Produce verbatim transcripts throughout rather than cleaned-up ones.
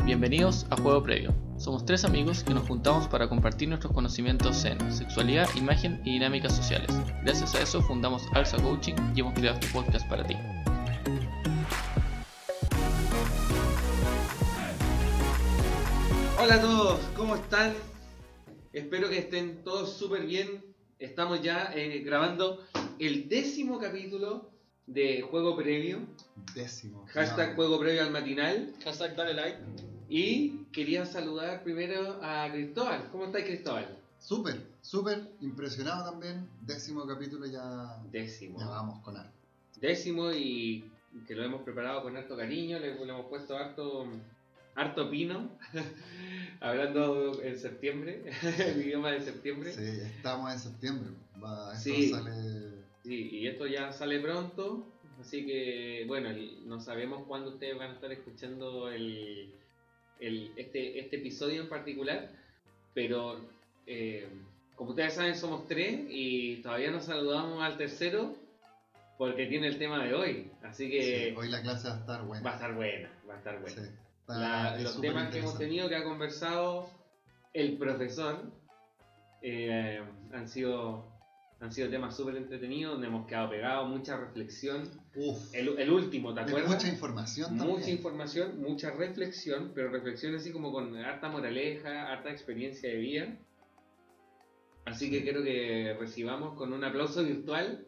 Bienvenidos a Juego Previo. Somos tres amigos que nos juntamos para compartir nuestros conocimientos en sexualidad, imagen y dinámicas sociales. Gracias a eso fundamos Alsa Coaching y hemos creado este podcast para ti. Hola a todos, ¿cómo están? Espero que estén todos súper bien. Estamos ya eh, grabando el décimo capítulo de Juego Previo. Décimo. Hashtag no. Juego Previo al matinal. Hashtag dale like. Y quería saludar primero a Cristóbal. ¿Cómo estás, Cristóbal? Súper, súper impresionado también. Décimo capítulo ya. Décimo. Ya vamos con algo. Décimo y que lo hemos preparado con harto cariño. Le, le hemos puesto harto, harto pino. Hablando en septiembre, el idioma de septiembre. Sí, estamos en septiembre. Va, esto Sí. sale. Sí, y esto ya sale pronto. Así que, bueno, el- no sabemos cuándo ustedes van a estar escuchando el, el, este, este episodio en particular. Pero, eh, como ustedes saben, somos tres y todavía nos saludamos al tercero porque tiene el tema de hoy. Así que Sí, hoy la clase va a estar buena. va a estar buena, va a estar buena. Sí, está- La- es los súper temas que hemos interesante. tenido, que ha conversado el profesor, eh, han sido han sido temas súper entretenidos, donde hemos quedado pegados, mucha reflexión. Uf, El, el último, ¿te es acuerdas? mucha información también. Mucha información, mucha reflexión, pero reflexión así como con harta moraleja, harta experiencia de vida. Así que quiero que recibamos con un aplauso virtual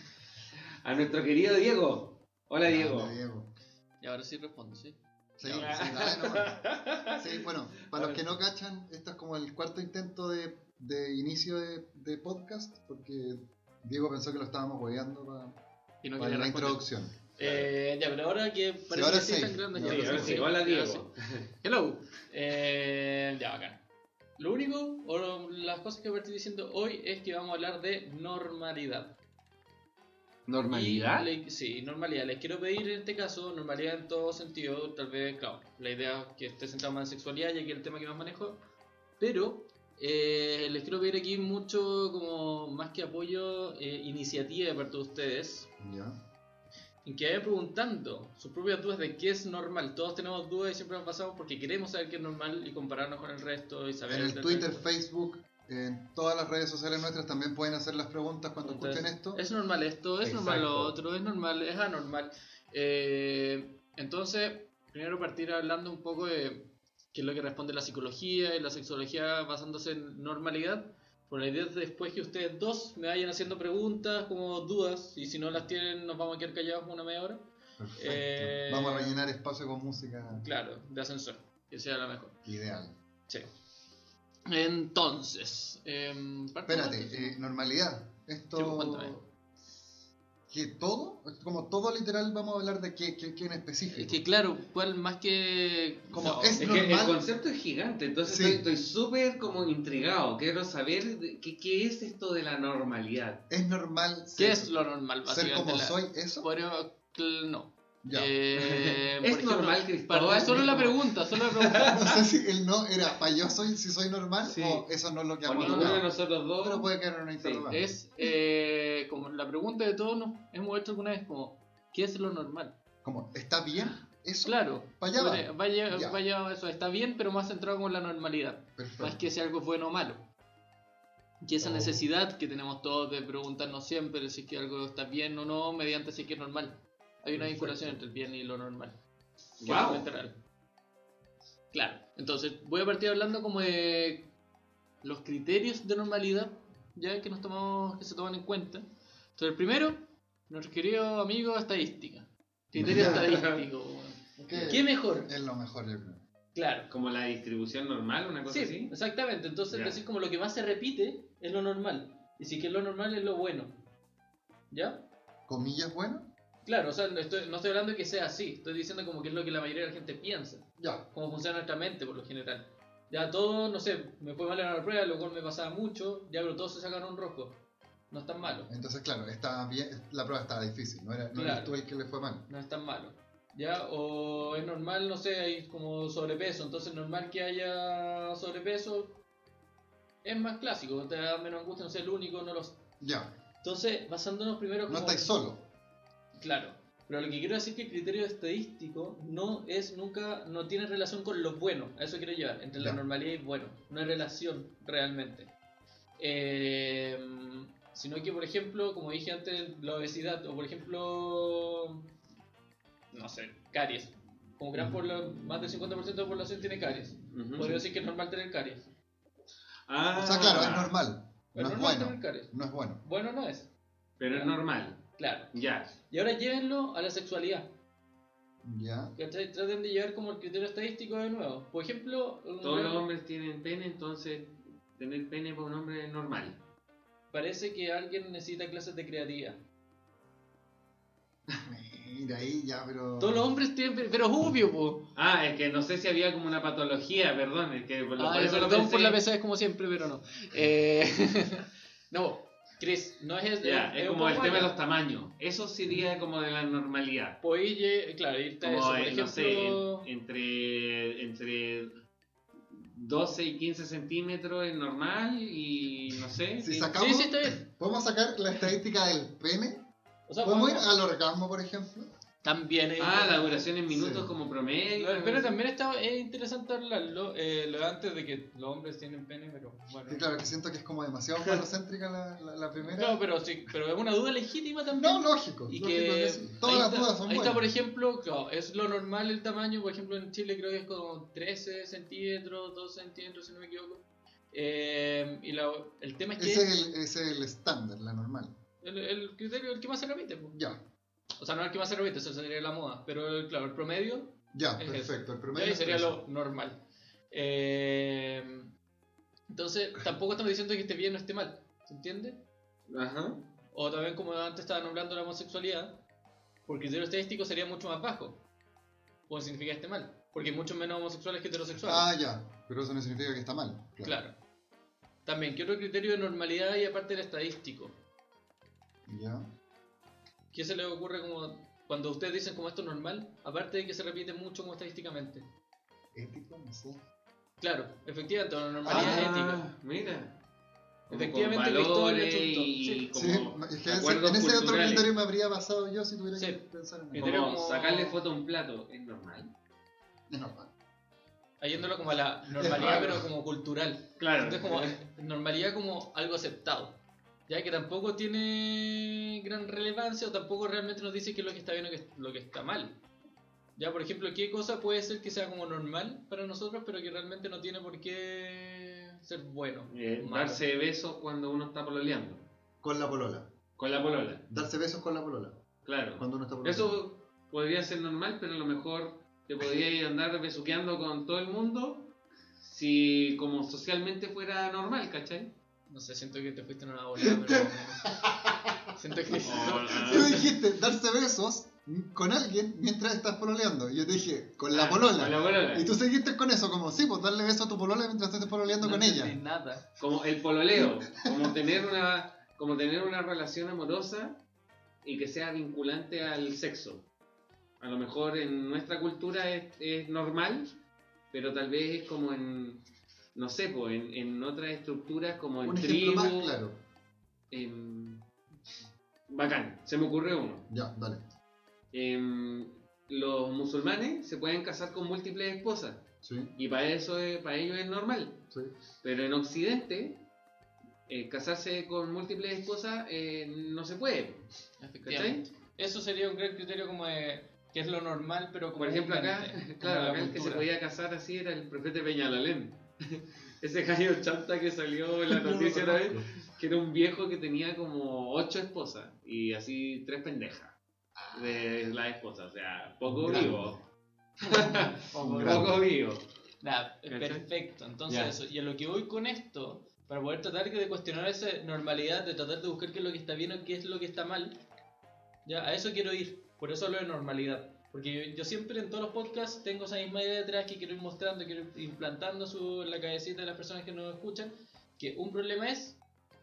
a nuestro querido Diego. Hola, Grande, Diego. Diego. Y ahora sí respondo, ¿sí? Sí, sí, dale nomás. Sí, bueno, para los que no cachan, esto es como el cuarto intento de, de inicio de, de podcast, porque Diego pensó que lo estábamos hueveando para, Y no para quería la responder. introducción. Eh, ya, pero ahora que parece ahora que sí sí. están creando Sí, ya, Sí, ahora sí. Hola, ya, Diego. sí. Hello. Eh, ya, bacán. Lo único, o lo- las cosas que voy a partir diciendo hoy es que vamos a hablar de normalidad. ¿Normalidad? Y le- sí, normalidad. Les quiero pedir en este caso, normalidad en todo sentido, tal vez, claro, la idea es que esté centrado más en sexualidad, ya que es el tema que más manejo, pero eh, les quiero pedir aquí mucho, como más que apoyo, eh, iniciativa de parte de ustedes, ¿Ya? en que vayan preguntando sus propias dudas de qué es normal. Todos tenemos dudas y siempre nos pasamos porque queremos saber qué es normal y compararnos con el resto y saber... En el Twitter, Facebook, en todas las redes sociales nuestras también pueden hacer las preguntas cuando Entonces, escuchen esto. Es normal esto, es normal lo Exacto. otro, es normal, es anormal. Eh, entonces, primero partir hablando un poco de qué es lo que responde la psicología y la sexología basándose en normalidad. Por la idea es después que ustedes dos me vayan haciendo preguntas como dudas, y si no las tienen nos vamos a quedar callados por una media hora. Perfecto. eh, Vamos a rellenar espacio con música Claro, de ascensor, que sea la mejor. ideal. Sí. Entonces, eh, Espérate, eh, normalidad. Esto. Sí, pues, cuéntame. ¿Que todo? Como todo literal vamos a hablar de qué, qué, qué en específico. Es que claro, ¿cuál más que... Como no, es Es que el normal. concepto es gigante, entonces Sí. estoy- estoy súper como intrigado. Quiero saber de- qué, qué es esto de la normalidad. ¿Es normal ¿Qué ser, es lo normal, ser básicamente? como la- soy eso? Podríamos- cl- no. Ya. Eh, ¿Es por ejemplo, normal, Cristóbal? para- Solo la pregunta, solo la pregunta. No sé si el no era para yo soy si soy normal Sí. o eso no es lo que O hemos ninguno de hablado. nosotros dos. Pero puede quedar una Sí, interrogante. Es eh, como la pregunta de todos nos hemos hecho alguna vez, como ¿qué es lo normal? Como, ¿está bien eso? Claro, Pa' allá va. vaya, vaya, Ya. vaya, eso está bien, pero más centrado con la normalidad. Perfecto. Más que si algo es bueno o malo. Y esa Oh. necesidad que tenemos todos de preguntarnos siempre si es que algo está bien o no, mediante si es que es normal. Hay una Perfecto. vinculación entre el bien y lo normal. Que Guau. es realmente real. Claro, entonces voy a partir hablando como de los criterios de normalidad, ya que nos tomamos, que se toman en cuenta. Entonces el primero, nuestro querido amigo estadística. Criterio estadístico. ¿Qué? ¿Qué mejor? Es lo mejor, yo creo. Claro. Como la distribución normal, una cosa Sí, así. exactamente. Entonces, Ya. decir como lo que más se repite es lo normal. Y si que lo normal es lo bueno. ¿Ya? ¿Comillas bueno? Claro, o sea, no estoy, no estoy hablando de que sea así. Estoy diciendo como que es lo que la mayoría de la gente piensa. Ya. Cómo funciona nuestra mente por lo general. Ya todo, no sé, me fue mal en la prueba, lo cual me pasaba mucho. Ya, pero todos se sacan un rojo. No es tan malo. Entonces, claro, estaba bien, la prueba estaba difícil, no, era, no Claro. eres tú el que le fue mal. No es tan malo. ¿Ya? O es normal, no sé, hay como sobrepeso. Entonces, normal que haya sobrepeso es más clásico. Te da menos angustia, no sé, el único, no lo sé. Ya, Entonces, basándonos primero como... no estáis solo. Claro. Pero lo que quiero decir es que el criterio estadístico no es nunca, no tiene relación con lo bueno, a eso quiero llevar, entre Ya. la normalidad y bueno, no hay relación realmente. Eh, sino que, por ejemplo, como dije antes, la obesidad, o por ejemplo, no sé, caries. Como gran Ujú. pobla- más del cincuenta por ciento de la población tiene caries. Ujú. Podría decir que es normal tener caries. Ah, O sea, claro, es normal. Es No es normal bueno. tener caries. No es bueno. Bueno no es, Pero es normal. claro. Ya. Y ahora llévenlo a la sexualidad. Ya. ¿Cachai? Traten de llevar como el criterio estadístico de nuevo. Por ejemplo, un Todos gran- los hombres tienen pene, entonces tener pene para un hombre es normal. parece que alguien necesita clases de creatividad. Mira ahí ya, pero. Todos los hombres tienen, pe- pero es obvio, po. Ah, es que no sé si había como una patología, perdón, es que por, lo- por Ay, eso lo perdón pensé. por la pesadez como siempre, pero no. Eh, no, Chris, no es... Ya, es un como el poco tema de allá. los tamaños. Eso sería como de la normalidad. Podéis, lle- claro, irte a eso. Como, Por eh, no sé, ejemplo, en- entre, entre doce y quince centímetros es normal y no sé. Si y- sacamos- sí, sí, está bien. ¿Podemos sacar la estadística del pene? O sea, ¿Podemos ir podemos- al orgasmo, por ejemplo? También es... Ah, la duración en minutos Sí. como promedio. Pero también está, es interesante hablarlo, eh, lo de antes de que los hombres tienen pene, pero bueno. Sí, claro, que siento que es como demasiado falocéntrica la, la, la primera. No, pero sí, pero es una duda legítima también. No, lógico. Y lógico que sí. Todas ahí las está, dudas son ahí buenas. está, por ejemplo, claro, es lo normal el tamaño, por ejemplo en Chile creo que es como trece centímetros, dos centímetros si no me equivoco. Eh, y la- el tema es que Ese es el, ese es el estándar, la normal. el, el criterio el que más se repite, pues. Ya, O sea, no el que más se repite, eso sería la moda, pero el- claro, el promedio, ya, Es perfecto. El y promedio ahí es sería trece. lo normal. Eh, entonces, tampoco estamos diciendo que esté bien o esté mal, ¿se entiende? Ajá. O también como antes estaban hablando de la homosexualidad, por criterio estadístico sería mucho más bajo. O significa que esté mal, porque hay muchos menos homosexuales que heterosexuales. Ah, ya, pero eso no significa que está mal. Claro. También, ¿qué otro criterio de normalidad hay aparte del estadístico? Ya. ¿Qué se les ocurre como cuando ustedes dicen como esto es normal? Aparte de que se repite mucho como estadísticamente. Ético, no sé. Claro, efectivamente, la normalidad Ah, es ética. Mira. Como Efectivamente, con la historia, valores asunto. y Sí. como Sí, es que ese- acuerdos en ese otro culturales. criterio me habría basado yo si tuviera Sí. que pensar en eso. Criterio Como como- sacarle foto a un plato, ¿es normal? Es normal. Yéndolo como a la normalidad, pero como cultural. Claro. Entonces, como normalidad como algo aceptado. Ya que tampoco tiene gran relevancia o tampoco realmente nos dice qué es lo que está bien o qué es lo que está mal. Ya, por ejemplo, qué cosa puede ser que sea como normal para nosotros, pero que realmente no tiene por qué ser bueno. Eh, o malo. darse besos cuando uno está pololeando. Con la polola. Con la polola. Darse besos con la polola. Claro. Cuando uno está polola. Eso podría ser normal, pero a lo mejor te podría andar besuqueando con todo el mundo si como socialmente fuera normal, ¿cachai? No sé, siento que te fuiste en una bola, pero... siento que... Tú dijiste darse besos con alguien mientras estás pololeando. Y yo te dije, con la Ah, polola. Con la polola. Y tú seguiste con eso, como sí, pues darle beso a tu polola mientras estés pololeando no con entendí ella. nada. Como el pololeo, como tener una como tener una relación amorosa y que sea vinculante al sexo. A lo mejor en nuestra cultura es, es normal, pero tal vez es como en, no sé, pues en, en otras estructuras como en Un tribu. ejemplo más claro. en- Bacán, se me ocurre uno. Ya, dale. Em, los musulmanes se pueden casar con múltiples esposas Sí, y para eso es, para ellos es normal. sí. Pero en Occidente, eh, casarse con múltiples esposas eh, no se puede. Efectivamente. Eso sería un gran criterio como de que es lo normal, pero como Por ejemplo, acá, diferente, como claro, la acá el que se cultura. podía casar así era el profeta Peñalolén. Ese gallo chanta que salió en la noticia una vez, que era un viejo que tenía como ocho esposas y así tres pendejas de las esposas. O sea, poco Grande. vivo. Poco Grande. Poco vivo. Nada, ¿Cachai? perfecto. Entonces, Ya. eso. Y a lo que voy con esto, para poder tratar de cuestionar esa normalidad, de tratar de buscar qué es lo que está bien o qué es lo que está mal, ya a eso quiero ir. Por eso hablo de normalidad. Porque yo, yo siempre en todos los podcasts tengo esa misma idea detrás que quiero ir mostrando, quiero ir implantando su, en la cabecita de las personas que nos escuchan, que un problema es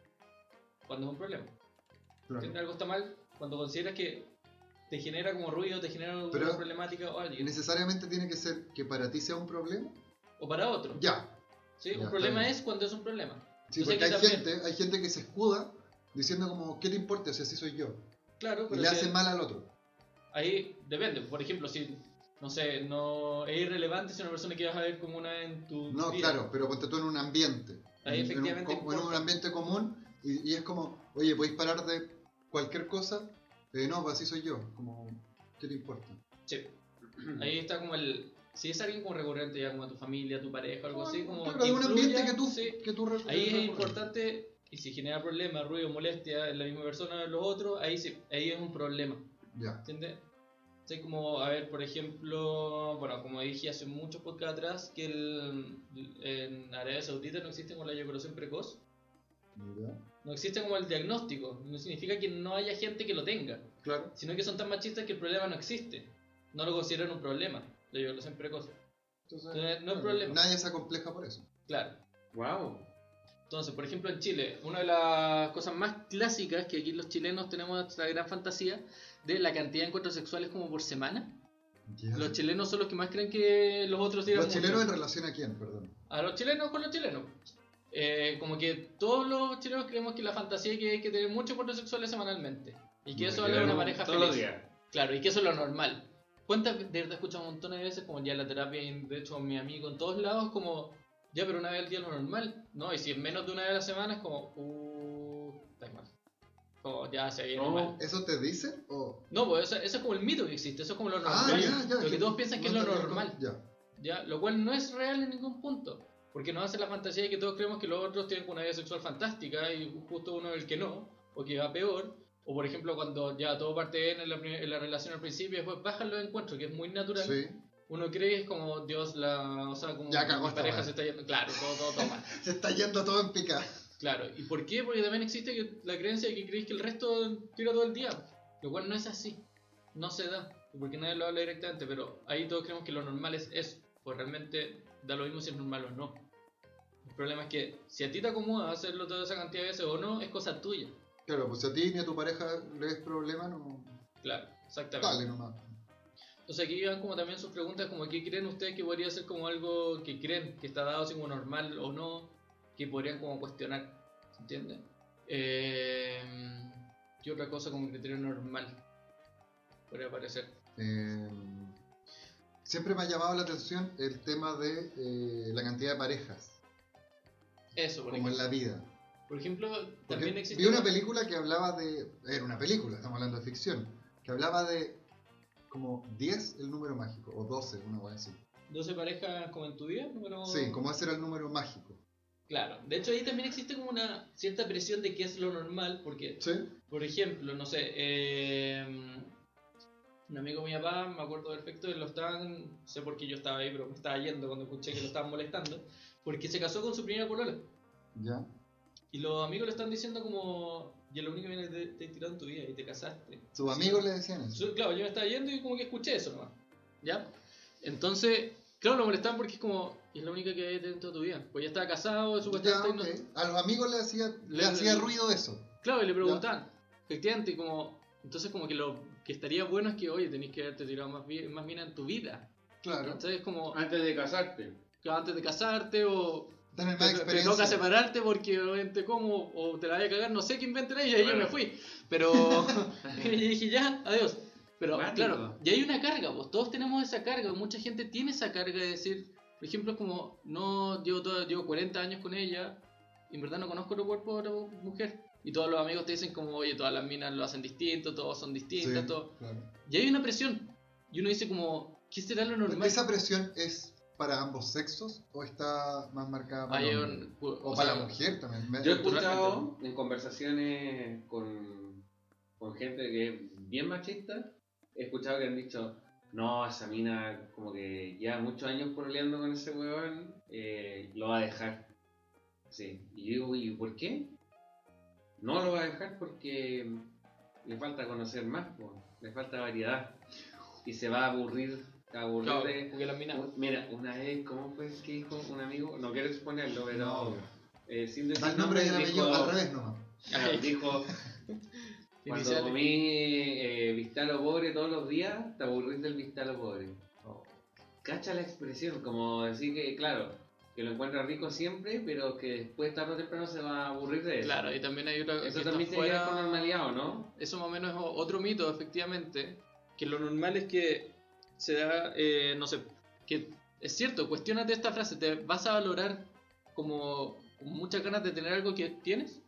cuando es un problema. Claro. Si algo está mal, cuando consideras que te genera como ruido, te genera alguna Pero- problemática o ¿Y alguien, necesariamente tiene que ser que para ti sea un problema? o para otro. Ya. ¿Sí? Ya, Un está problema bien. es cuando es un problema. Sí, Yo sé porque que hay también- gente, hay gente que se escuda diciendo como, ¿qué te importa si así soy yo? Claro, Y pero le si- hace mal al otro. ahí depende. Por ejemplo, si, no sé, no es irrelevante si una persona que vas a ver como una en tu No, vida. claro, pero ponte tú en un ambiente. Ahí en, efectivamente en un, en un importa. ambiente común y, y es como, oye, ¿podéis parar de cualquier cosa? Eh, no, pues así soy yo. Como, ¿qué te importa? Sí. Ahí está como el... Si es alguien como recurrente, ya como tu familia, tu pareja, algo así, como Claro, que hay un influya, ambiente que tú, sí. que tú re- Ahí es recurrente. importante, y si genera problemas, ruido, molestia en la misma persona o en los otros, ahí sí, ahí es un problema, Ya, ¿entiendes? Sí, como, a ver, por ejemplo, bueno, como dije hace muchos podcasts atrás, que el, en Arabia Saudita no existe como la eyaculación precoz, mira, no existe como el diagnóstico, no significa que no haya gente que lo tenga, claro. sino que son tan machistas que el problema no existe, no lo consideran un problema, la eyaculación precoz. Entonces, Entonces, no hay bueno, problema. Nadie se acompleja por eso. Claro. Wow. Entonces, por ejemplo, en Chile, una de las cosas más clásicas que aquí los chilenos tenemos esta gran fantasía de la cantidad de encuentros sexuales como por semana. Ya. Los chilenos son los que más creen que los otros tiran Los mucho. chilenos en relación a quién, perdón. A los chilenos con los chilenos. Eh, como que todos los chilenos creemos que la fantasía es que hay que tener muchos encuentros sexuales semanalmente. Y que eso vale una pareja todos feliz. los días. Claro, y que eso es lo normal. ¿Cuántas de verdad he escuchado un montón de veces, como ya en la terapia, y de hecho mi amigo en todos lados, como, ya, pero una vez al día es lo normal, ¿no? Y si es menos de una vez a la semana, es como, uh, está mal. Como, ya se viene No. mal. ¿Eso te dicen o...? No, pues eso, eso es como el mito que existe, eso es como lo Ah, normal. ya, ya. Lo que todos piensan que es lo no, no, no, normal, Ya. ¿ya? Lo cual no es real en ningún punto. Porque nos hace la fantasía de que todos creemos que los otros tienen una vida sexual fantástica y justo uno es el que no, o que va peor. O por ejemplo cuando ya todo parte bien en la, prim- en la relación al principio y después bajan los encuentros, que es muy natural. Sí. Uno cree que es como Dios la... O sea, como Ya cagó mi esta pareja weá. se está yendo... Claro, todo, todo, todo mal. Se está yendo todo en picada. Claro. ¿Y por qué? Porque también existe que- la creencia de que creéis que el resto tira todo el día. Lo cual no es así. No se da. Porque nadie lo habla directamente, pero ahí todos creemos que lo normal es eso. Pues realmente da lo mismo si es normal o no. El problema es que si a ti te acomoda hacerlo toda esa cantidad de veces o no, es cosa tuya. Claro, pues si a ti ni a tu pareja le ves problema, no... Claro, exactamente. Dale nomás. Entonces aquí van como también sus preguntas como ¿qué creen ustedes que podría ser como algo que creen que está dado así como normal o no? Que podrían como cuestionar, ¿se entiende? Eh, ¿Qué otra cosa como criterio normal podría aparecer? Eh, siempre me ha llamado la atención el tema de eh, la cantidad de parejas, Eso, por como en ejemplo. la vida. Por ejemplo, Porque también existe... vi una película que hablaba de... Era una película, estamos hablando de ficción. Que hablaba de como diez el número mágico, o doce, una cosa así. doce parejas como en tu vida, número... Sí, como ese era el número mágico. Claro, de hecho ahí también existe como una cierta presión de qué es lo normal, porque, Sí. por ejemplo, no sé, eh, un amigo de mi papá, me acuerdo perfecto, él lo estaban, no sé por qué yo estaba ahí, pero me estaba yendo cuando escuché que lo estaban molestando, porque se casó con su primera polola. Ya. Y los amigos le están diciendo como, ya lo único que vienes de, te has tirado en tu vida y te casaste. Sus amigos le decían eso. Yo, claro, yo me estaba yendo y como que escuché eso nomás. ¿Ya? Entonces, claro, lo molestaban porque es como, es la única que hay dentro de tu vida. Pues ya estaba casado, Ya, supuestamente. ok. y no- A los amigos le hacía, le Le- hacía le- ruido eso. Claro, y le preguntaban, efectivamente, y como, entonces como que lo que estaría bueno es que, oye, tenés que haberte tirado más, vi- más mina en tu vida. Claro. Entonces como, Antes de casarte. que antes de casarte o Tener te, más te experiencia. toca separarte porque obviamente como, o te la vaya a cagar, no sé qué inventen ella y yo Bueno. me fui. Pero y dije, ya, adiós. Pero Cuático. claro, y hay una carga, pues todos tenemos esa carga, mucha gente tiene esa carga de decir, por ejemplo, es como, no, llevo, todo, llevo cuarenta años con ella y en verdad no conozco otro cuerpo de otra mujer. Y todos los amigos te dicen como, oye, todas las minas lo hacen distinto, todos son distintas, Sí, todo. claro. Y hay una presión. Y uno dice como, ¿qué será lo normal? ¿Esa presión es para ambos sexos o está más marcada para Hay el hombre? un- O o para sea, la mujer también. Me- Yo he escuchado en conversaciones con, con gente que es bien machista, he escuchado que han dicho, no, esa mina como que lleva muchos años pololeando con ese weón, eh, lo va a dejar. Sí. Y yo digo, ¿y por qué? No lo va a dejar porque le falta conocer más, po, le falta variedad. Y se va a aburrir, a aburrir Claro, de... porque las minas... Mira, una vez, ¿cómo fue que dijo un amigo? No quiero exponerlo, pero... No, eh, sin decir da el nombre y el nombres, apellido dijo- al revés nomás. Claro, dijo, cuando Iniciales. comí eh, Vistalo Pobre todos los días, te aburrís del Vistalo Pobre. Cacha la expresión, como decir que, claro, que lo encuentra rico siempre, pero que después tarde o temprano se va a aburrir de eso. Claro, y también hay otra Eso que también está tiene que ver fuera- con normalidad, ¿o no? Eso más o menos es o- otro mito, efectivamente, que lo normal es que se da, eh, no sé, que es cierto, cuestiónate esta frase, ¿te vas a valorar como con muchas ganas de tener algo que tienes?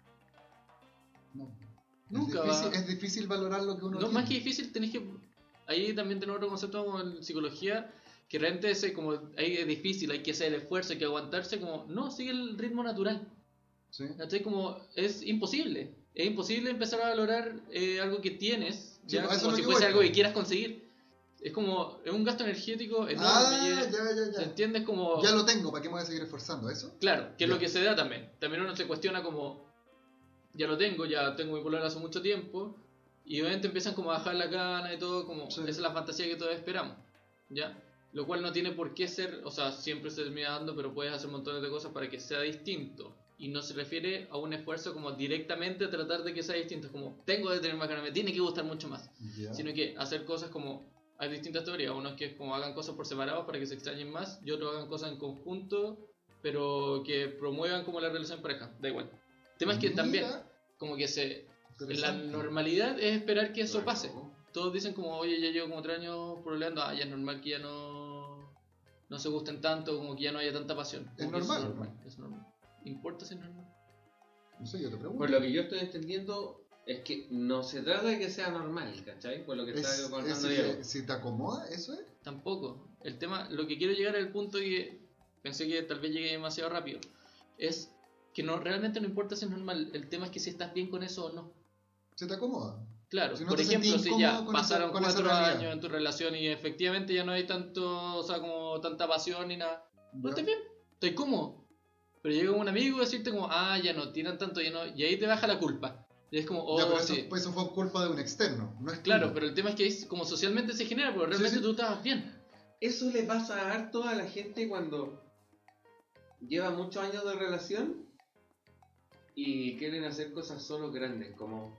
No. Nunca es difícil, va- es difícil valorar lo que uno No, tiene. más que difícil, tenés que. Ahí también tenemos otro concepto como en psicología, que realmente ese, como, ahí es difícil, hay que hacer el esfuerzo, hay que aguantarse, como, no, sigue el ritmo natural. ¿Sí? ¿Cachai? Como, es imposible. Es imposible empezar a valorar eh, algo que tienes, Sí, ya, pues, eso como es lo si que fuese voy, algo pues. que quieras conseguir. Es como, es un gasto energético enorme. Ah, y es- ya, ya, ¿te ya. entiendes? Como, Ya lo tengo, ¿para qué me voy a seguir esforzando? ¿Eso? claro, que es Ya. lo que se da también. También uno se cuestiona como, ya lo tengo, ya tengo mi polola hace mucho tiempo, y obviamente empiezan como a bajar la gana y todo, como, Sí. esa es la fantasía que todos esperamos, ¿ya? Lo cual no tiene por qué ser, o sea, siempre se termina dando, pero puedes hacer montones de cosas para que sea distinto. Y no se refiere a un esfuerzo como directamente a tratar de que sea distinto, es como, tengo de tener más ganas, me tiene que gustar mucho más. Ya. Sino que hacer cosas como, hay distintas teorías, unos que es como hagan cosas por separado para que se extrañen más, y otros hagan cosas en conjunto, pero que promuevan como la relación en pareja, da igual. El tema es que Mira, también, como que se, la interesante. normalidad es esperar que eso Claro. pase. Todos dicen como, oye, ya llevo como tres años pololeando, ah, ya es normal que ya no, no se gusten tanto, como que ya no haya tanta pasión. Es Como que normal. Es normal, es normal. ¿Importa si es normal? No sé, yo te pregunto. Por lo que yo estoy entendiendo es que no se trata de que sea normal, ¿cachai? Por lo que Es- está es contando si, Diego. te, si te acomoda, ¿eso es? Tampoco. El tema, lo que quiero llegar al punto y que pensé que tal vez llegué demasiado rápido, es que no realmente no importa si es normal, el tema es que si estás bien con eso o no. ¿Se te acomoda? Claro, Si no por te ejemplo, sentís si incómodo ya con pasaron esa- con esa cuatro realidad. años en tu relación y efectivamente ya no hay tanto, o sea, como tanta pasión ni nada, no Ya. estás bien, estoy cómodo. Pero llega un amigo a decirte como, ah, ya no tiran tanto, ya no, y ahí te baja la culpa. Y es como, oh, Ya, pero eso, sí. pues eso fue culpa de un externo, no es Claro, tuyo. pero el tema es que es como socialmente se genera, porque realmente sí. tú estabas bien. Eso le pasa harto a la gente cuando lleva muchos años de relación y quieren hacer cosas solo grandes, como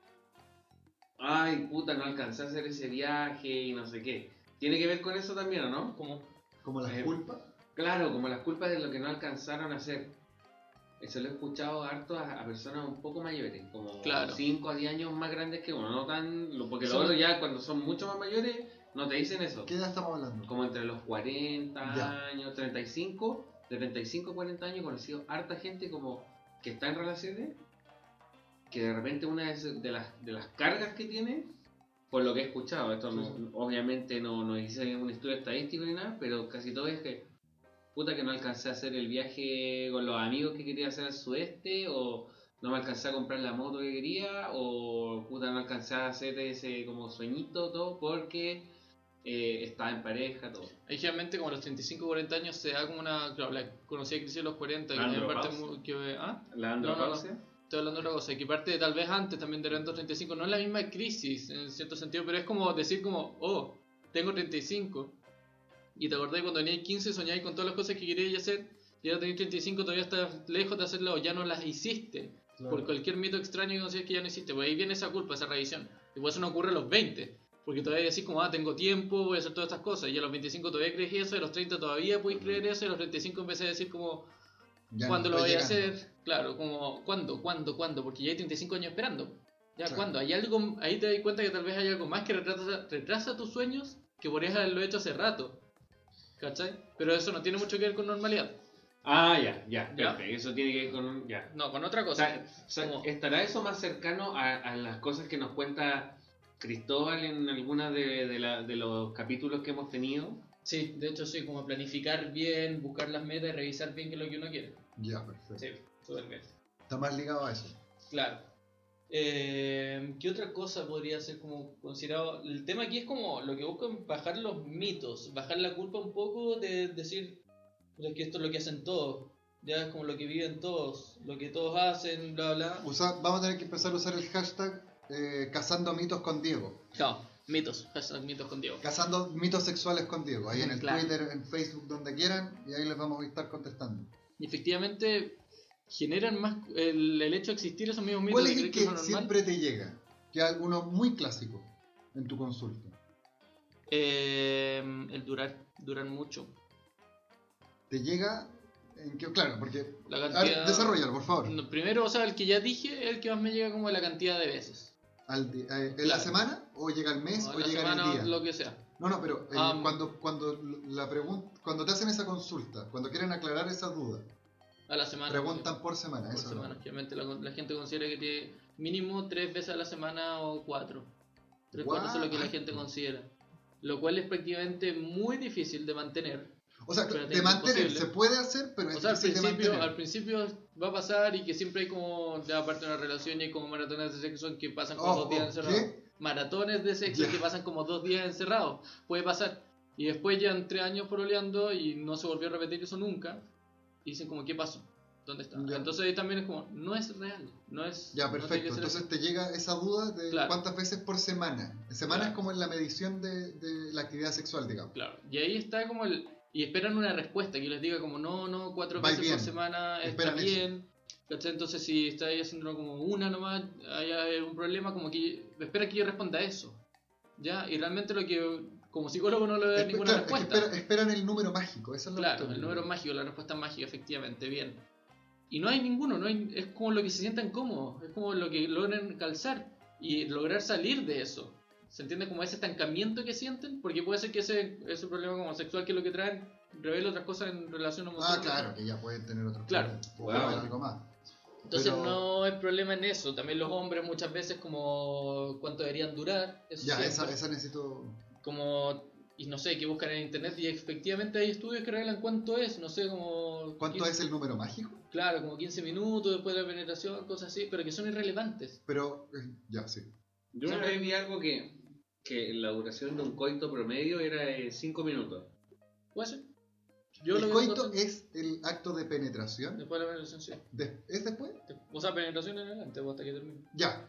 ay puta, no alcancé a hacer ese viaje y no sé qué. ¿Tiene que ver con eso también o no? Como, Como las Eh, culpas. Claro, como las culpas de lo que no alcanzaron a hacer. Eso lo he escuchado harto a, a personas un poco mayores, como Claro. cinco a diez años más grandes que uno, no tan... lo- Porque Son- los otros ya cuando son mucho más mayores no te dicen eso. ¿Qué edad estamos hablando? Como entre los cuarenta Ya. años, treinta y cinco, de treinta y cinco a cuarenta años he conocido harta gente como que está en relaciones, que de repente una de, esas- de las, de las cargas que tiene, por lo que he escuchado, esto no- Sí. obviamente no, no hice un estudio estadístico ni nada, pero casi todo es que puta que no alcancé a hacer el viaje con los amigos que quería hacer al sudeste, o no me alcancé a comprar la moto que quería, o puta no alcancé a hacer ese como sueñito, todo, porque eh, estaba en pareja, todo. ahí generalmente como a los treinta y cinco cuarenta años se da como una, claro, la conocida crisis de los cuarenta, que La también parte andropausia. muy, que, ¿ah? La No, no, no. andropausia. Estoy hablando de otra cosa, que parte tal vez antes también de los treinta y cinco, no es la misma crisis en cierto sentido, pero es como decir como, oh, tengo treinta y cinco, y te acordás cuando tenías quince soñabas con todas las cosas que querías hacer, y ahora tenés treinta y cinco, todavía estás lejos de hacerlas o ya no las hiciste, Claro. por cualquier mito extraño que consideres que ya no hiciste, pues ahí viene esa culpa, esa revisión, y por eso no ocurre a los veinte, porque todavía decís como, ah, tengo tiempo, voy a hacer todas estas cosas, y a los veinticinco todavía crees eso, y a los treinta todavía podéis creer eso, y a los treinta y cinco empecé a decir como, Ya ¿cuándo no lo voy estoy a llegando. hacer? Claro, como, ¿cuándo? ¿Cuándo? ¿Cuándo? Porque ya hay treinta y cinco años esperando. ¿Ya Claro. cuándo? Hay algo, ahí te das cuenta que tal vez hay algo más que retrasa, retrasa tus sueños que podrías haberlo hecho hace rato. ¿Cachai? Pero eso no tiene mucho que ver con normalidad. Ah, ya, ya, ¿Ya? perfecto. Eso tiene que ver con un... ya. No, con otra O cosa. sea, o sea, Como- ¿estará eso más cercano a, a las cosas que nos cuenta Cristóbal en alguna de, de, la- de los capítulos que hemos tenido? Sí, de hecho sí, como planificar bien, buscar las metas y revisar bien qué es lo que uno quiere. Ya, perfecto. Sí, súper bien. Está más ligado a eso. Claro. Eh, ¿Qué otra cosa podría ser como considerado? El tema aquí es como lo que busco es bajar los mitos, bajar la culpa un poco de decir "Puta, es que esto es lo que hacen todos, ya es como lo que viven todos, lo que todos hacen, bla bla". Usa- vamos a tener que empezar a usar el hashtag eh, Cazando mitos con Diego. No, mitos, hashtag mitos con Diego. Cazando mitos sexuales con Diego. Ahí en el Claro. Twitter, en Facebook, donde quieran. Y ahí les vamos a estar contestando. Y efectivamente generan más el, el hecho de existir esos mismos mitos ¿Cuál de es el creer que que es lo normal. siempre te llega? Que es uno muy clásico en tu consulta. Eh, el durar, durar mucho. Te llega en que, claro, porque... La A ver, cantidad... desarrollalo, por favor. No, primero, o sea, el que ya dije es el que más me llega como la cantidad de veces. al di- eh, ¿En Claro. la semana? ¿O llega al mes? No, ¿O la llega semana en o el día? lo que sea. No, no, pero eh, Um, cuando, cuando, la pregun- cuando te hacen esa consulta, cuando quieren aclarar esas dudas, A la semana. preguntan por semana. por Eso semana. no. Generalmente la, la gente considera que tiene mínimo tres veces a la semana o cuatro. Tres, cuatro es lo que la What? gente considera. Lo cual es prácticamente muy difícil de mantener. O sea, Pero de es mantener, imposible. se puede hacer, pero O es sea, al difícil de principio, mantener. al principio va a pasar y que siempre hay como, ya aparte de una relación y hay como maratones de sexo que pasan como Ojo, dos días encerrados. ¿qué? Maratones de sexo Ya. que pasan como dos días encerrados. Puede pasar. Y después llevan tres años pololeando y no se volvió a repetir eso nunca. Y dicen como, ¿qué pasó? ¿Dónde está? Ya. Entonces ahí también es como, no es real. No es, Ya, no tiene perfecto. que ser Entonces así. te llega esa duda de Claro. cuántas veces por semana. Semana Claro. es como en la medición de, de la actividad sexual, digamos. Claro. Y ahí está como el... Y esperan una respuesta que les diga como, no, no, cuatro Va veces bien. por semana está Esperan eso. bien. ¿Cachai? Entonces si estáis haciendo como una nomás, hay algún problema, como que espera que yo responda eso. ¿Ya? Y realmente lo que como psicólogo no le doy Espe- ninguna claro, es que respuesta. espera- esperan el número mágico. Esa es la Claro, cuestión. el número mágico, la respuesta mágica, efectivamente, bien. Y no hay ninguno, no hay, es como lo que se sientan cómodos, es como lo que logran calzar y lograr salir de eso. ¿Se entiende como ese estancamiento que sienten? Porque puede ser que ese, ese problema como sexual que es lo que traen revele otras cosas en relación Ah, homosexual. claro, que ya pueden tener otros Claro. problemas. O Wow. puede haber algo más. Entonces Pero- no hay problema en eso. También los hombres muchas veces como cuánto deberían durar. Eso Ya, siempre. esa, esa necesito. Como, y no sé, que buscan en internet y efectivamente hay estudios que revelan cuánto es. No sé, como... ¿Cuánto quince es el número mágico? Claro, como quince minutos después de la penetración, cosas así, pero que son irrelevantes. Pero, eh, ya, sí. Yo una vez vi algo que, que la duración de un coito promedio era de cinco minutos. ¿Puede ser? Yo el lo veo coito bastante- es el acto de penetración. Después de la penetración, sí. De- ¿Es después? O sea, penetración en adelante, hasta que termine. Ya.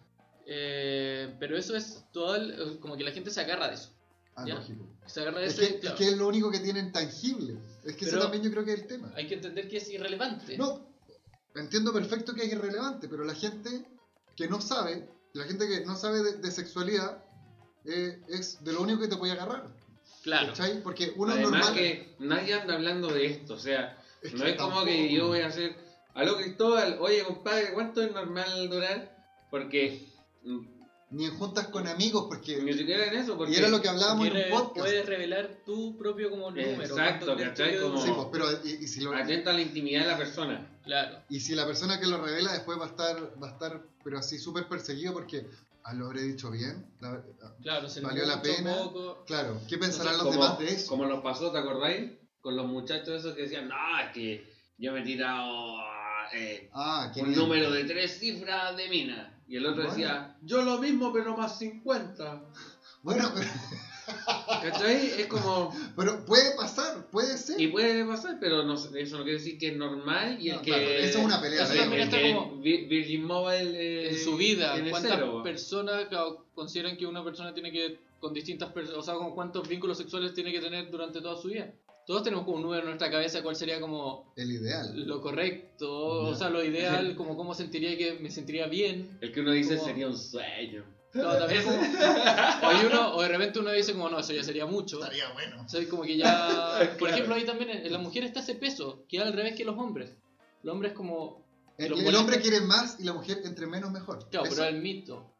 Eh, pero eso es todo el- como que la gente se agarra de eso. Ah, Ya. lógico. Se agarra de Es eso que, y, claro, es que es lo único que tienen tangible. Es que ese Pero- también yo creo que es el tema. hay que entender que es irrelevante. No, entiendo perfecto que es irrelevante, pero la gente que no sabe, la gente que no sabe de, de sexualidad, eh, es de lo único que te puede agarrar. Claro. ¿Cachai? Porque uno Además normal. que nadie anda hablando de esto, o sea, Es no que es como tampoco. que yo voy a hacer, aló Cristóbal, oye compadre, ¿cuánto es normal durar? Porque mm, Ni en juntas con amigos, ni porque. siquiera en eso, porque Y era lo que hablábamos Porque en un re- podcast. puedes revelar tu propio como número. Exacto, cuánto crees ¿cachai? que- Como- Sí, pues, pero y, y si lo- atenta a la intimidad de la persona. Claro. y si la persona que lo revela después va a estar, va a estar, pero así súper perseguido porque ah, lo habré dicho bien. La- ah, Claro, se Valió la mucho, pena. poco. claro, ¿qué pensarán los Como, demás de eso? como nos pasó, ¿te acordáis? Con los muchachos esos que decían, no, es que yo me he tirado eh, Ah, qué un bien. número de tres cifras de mina. Y el otro Bueno. decía, yo lo mismo, pero más cincuenta. Bueno, pero, ¿Cachai? Es como, pero puede pasar, puede ser. y puede pasar, pero no, eso no quiere decir que es normal y el No, que... claro, eso es una pelea eso de el, también ego. el está que como- Vi- Virgin Mobile eh, En su vida, tiene ¿cuántas cero. personas claro, consideran que una persona tiene que, con distintas personas, o sea, como cuántos vínculos sexuales tiene que tener durante toda su vida? Todos tenemos como un número en nuestra cabeza, cuál sería como El ideal. lo correcto, Ya. o sea, lo ideal, como cómo sentiría que me sentiría bien. El que uno dice Como- sería un sueño. No, también como- o, hay uno, o de repente uno dice como, no, eso ya sería mucho. Estaría bueno. O sea, como que ya... Por Claro. ejemplo, ahí también en, en la mujer está ese peso, que es al revés que los hombres. Los hombres como... El, los el molesta- hombre quiere más y la mujer entre menos mejor. Claro, Eso- pero el mito.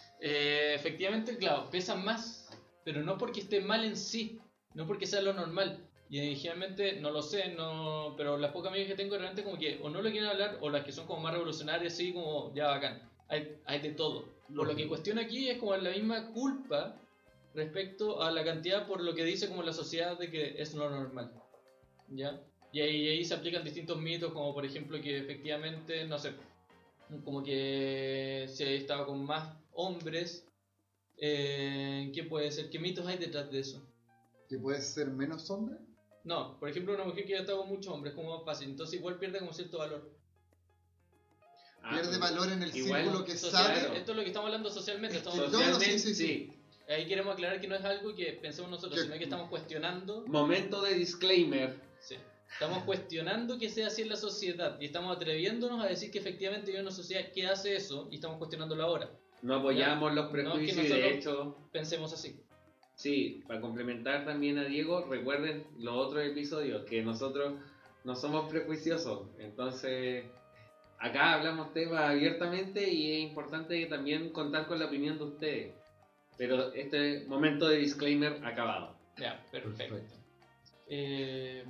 Eh, efectivamente, claro, pesan más, pero no porque esté mal en sí, no porque sea lo normal. Y eh, generalmente, no lo sé, no, pero las pocas amigas que tengo realmente como que o no lo quieren hablar, o las que son como más revolucionarias, así como ya bacán. Hay, hay de todo. Por lo que cuestiona aquí es como la misma culpa respecto a la cantidad por lo que dice como la sociedad de que es lo normal. ¿Ya? Y ahí, ahí se aplican distintos mitos, como por ejemplo que efectivamente, no sé, como que si estaba con más hombres, eh, ¿qué puede ser? ¿Qué mitos hay detrás de eso? Que puede ser menos hombre. No, por ejemplo, una mujer que ha estado con muchos hombres, como más fácil, entonces igual pierde como cierto valor. Ah, Pierde valor en el igual, círculo que Social- sabe. claro. Esto es lo que estamos hablando socialmente. Estamos No, no, Socialmente, sí, sí, sí. sí. Ahí queremos aclarar que no es algo que pensemos nosotros, Que- sino que estamos cuestionando. Momento de disclaimer. Sí. Estamos cuestionando que sea así en la sociedad y estamos atreviéndonos a decir que efectivamente hay una sociedad que hace eso y estamos cuestionándolo ahora. No apoyamos los No, es que prejuicios y de nosotros- hecho, Pensemos así. sí, para complementar también a Diego, recuerden los otros episodios, que nosotros no somos prejuiciosos, entonces acá hablamos temas abiertamente y es importante también contar con la opinión de ustedes. Pero este momento de disclaimer acabado. Ya, perfecto. Perfecto. Eh,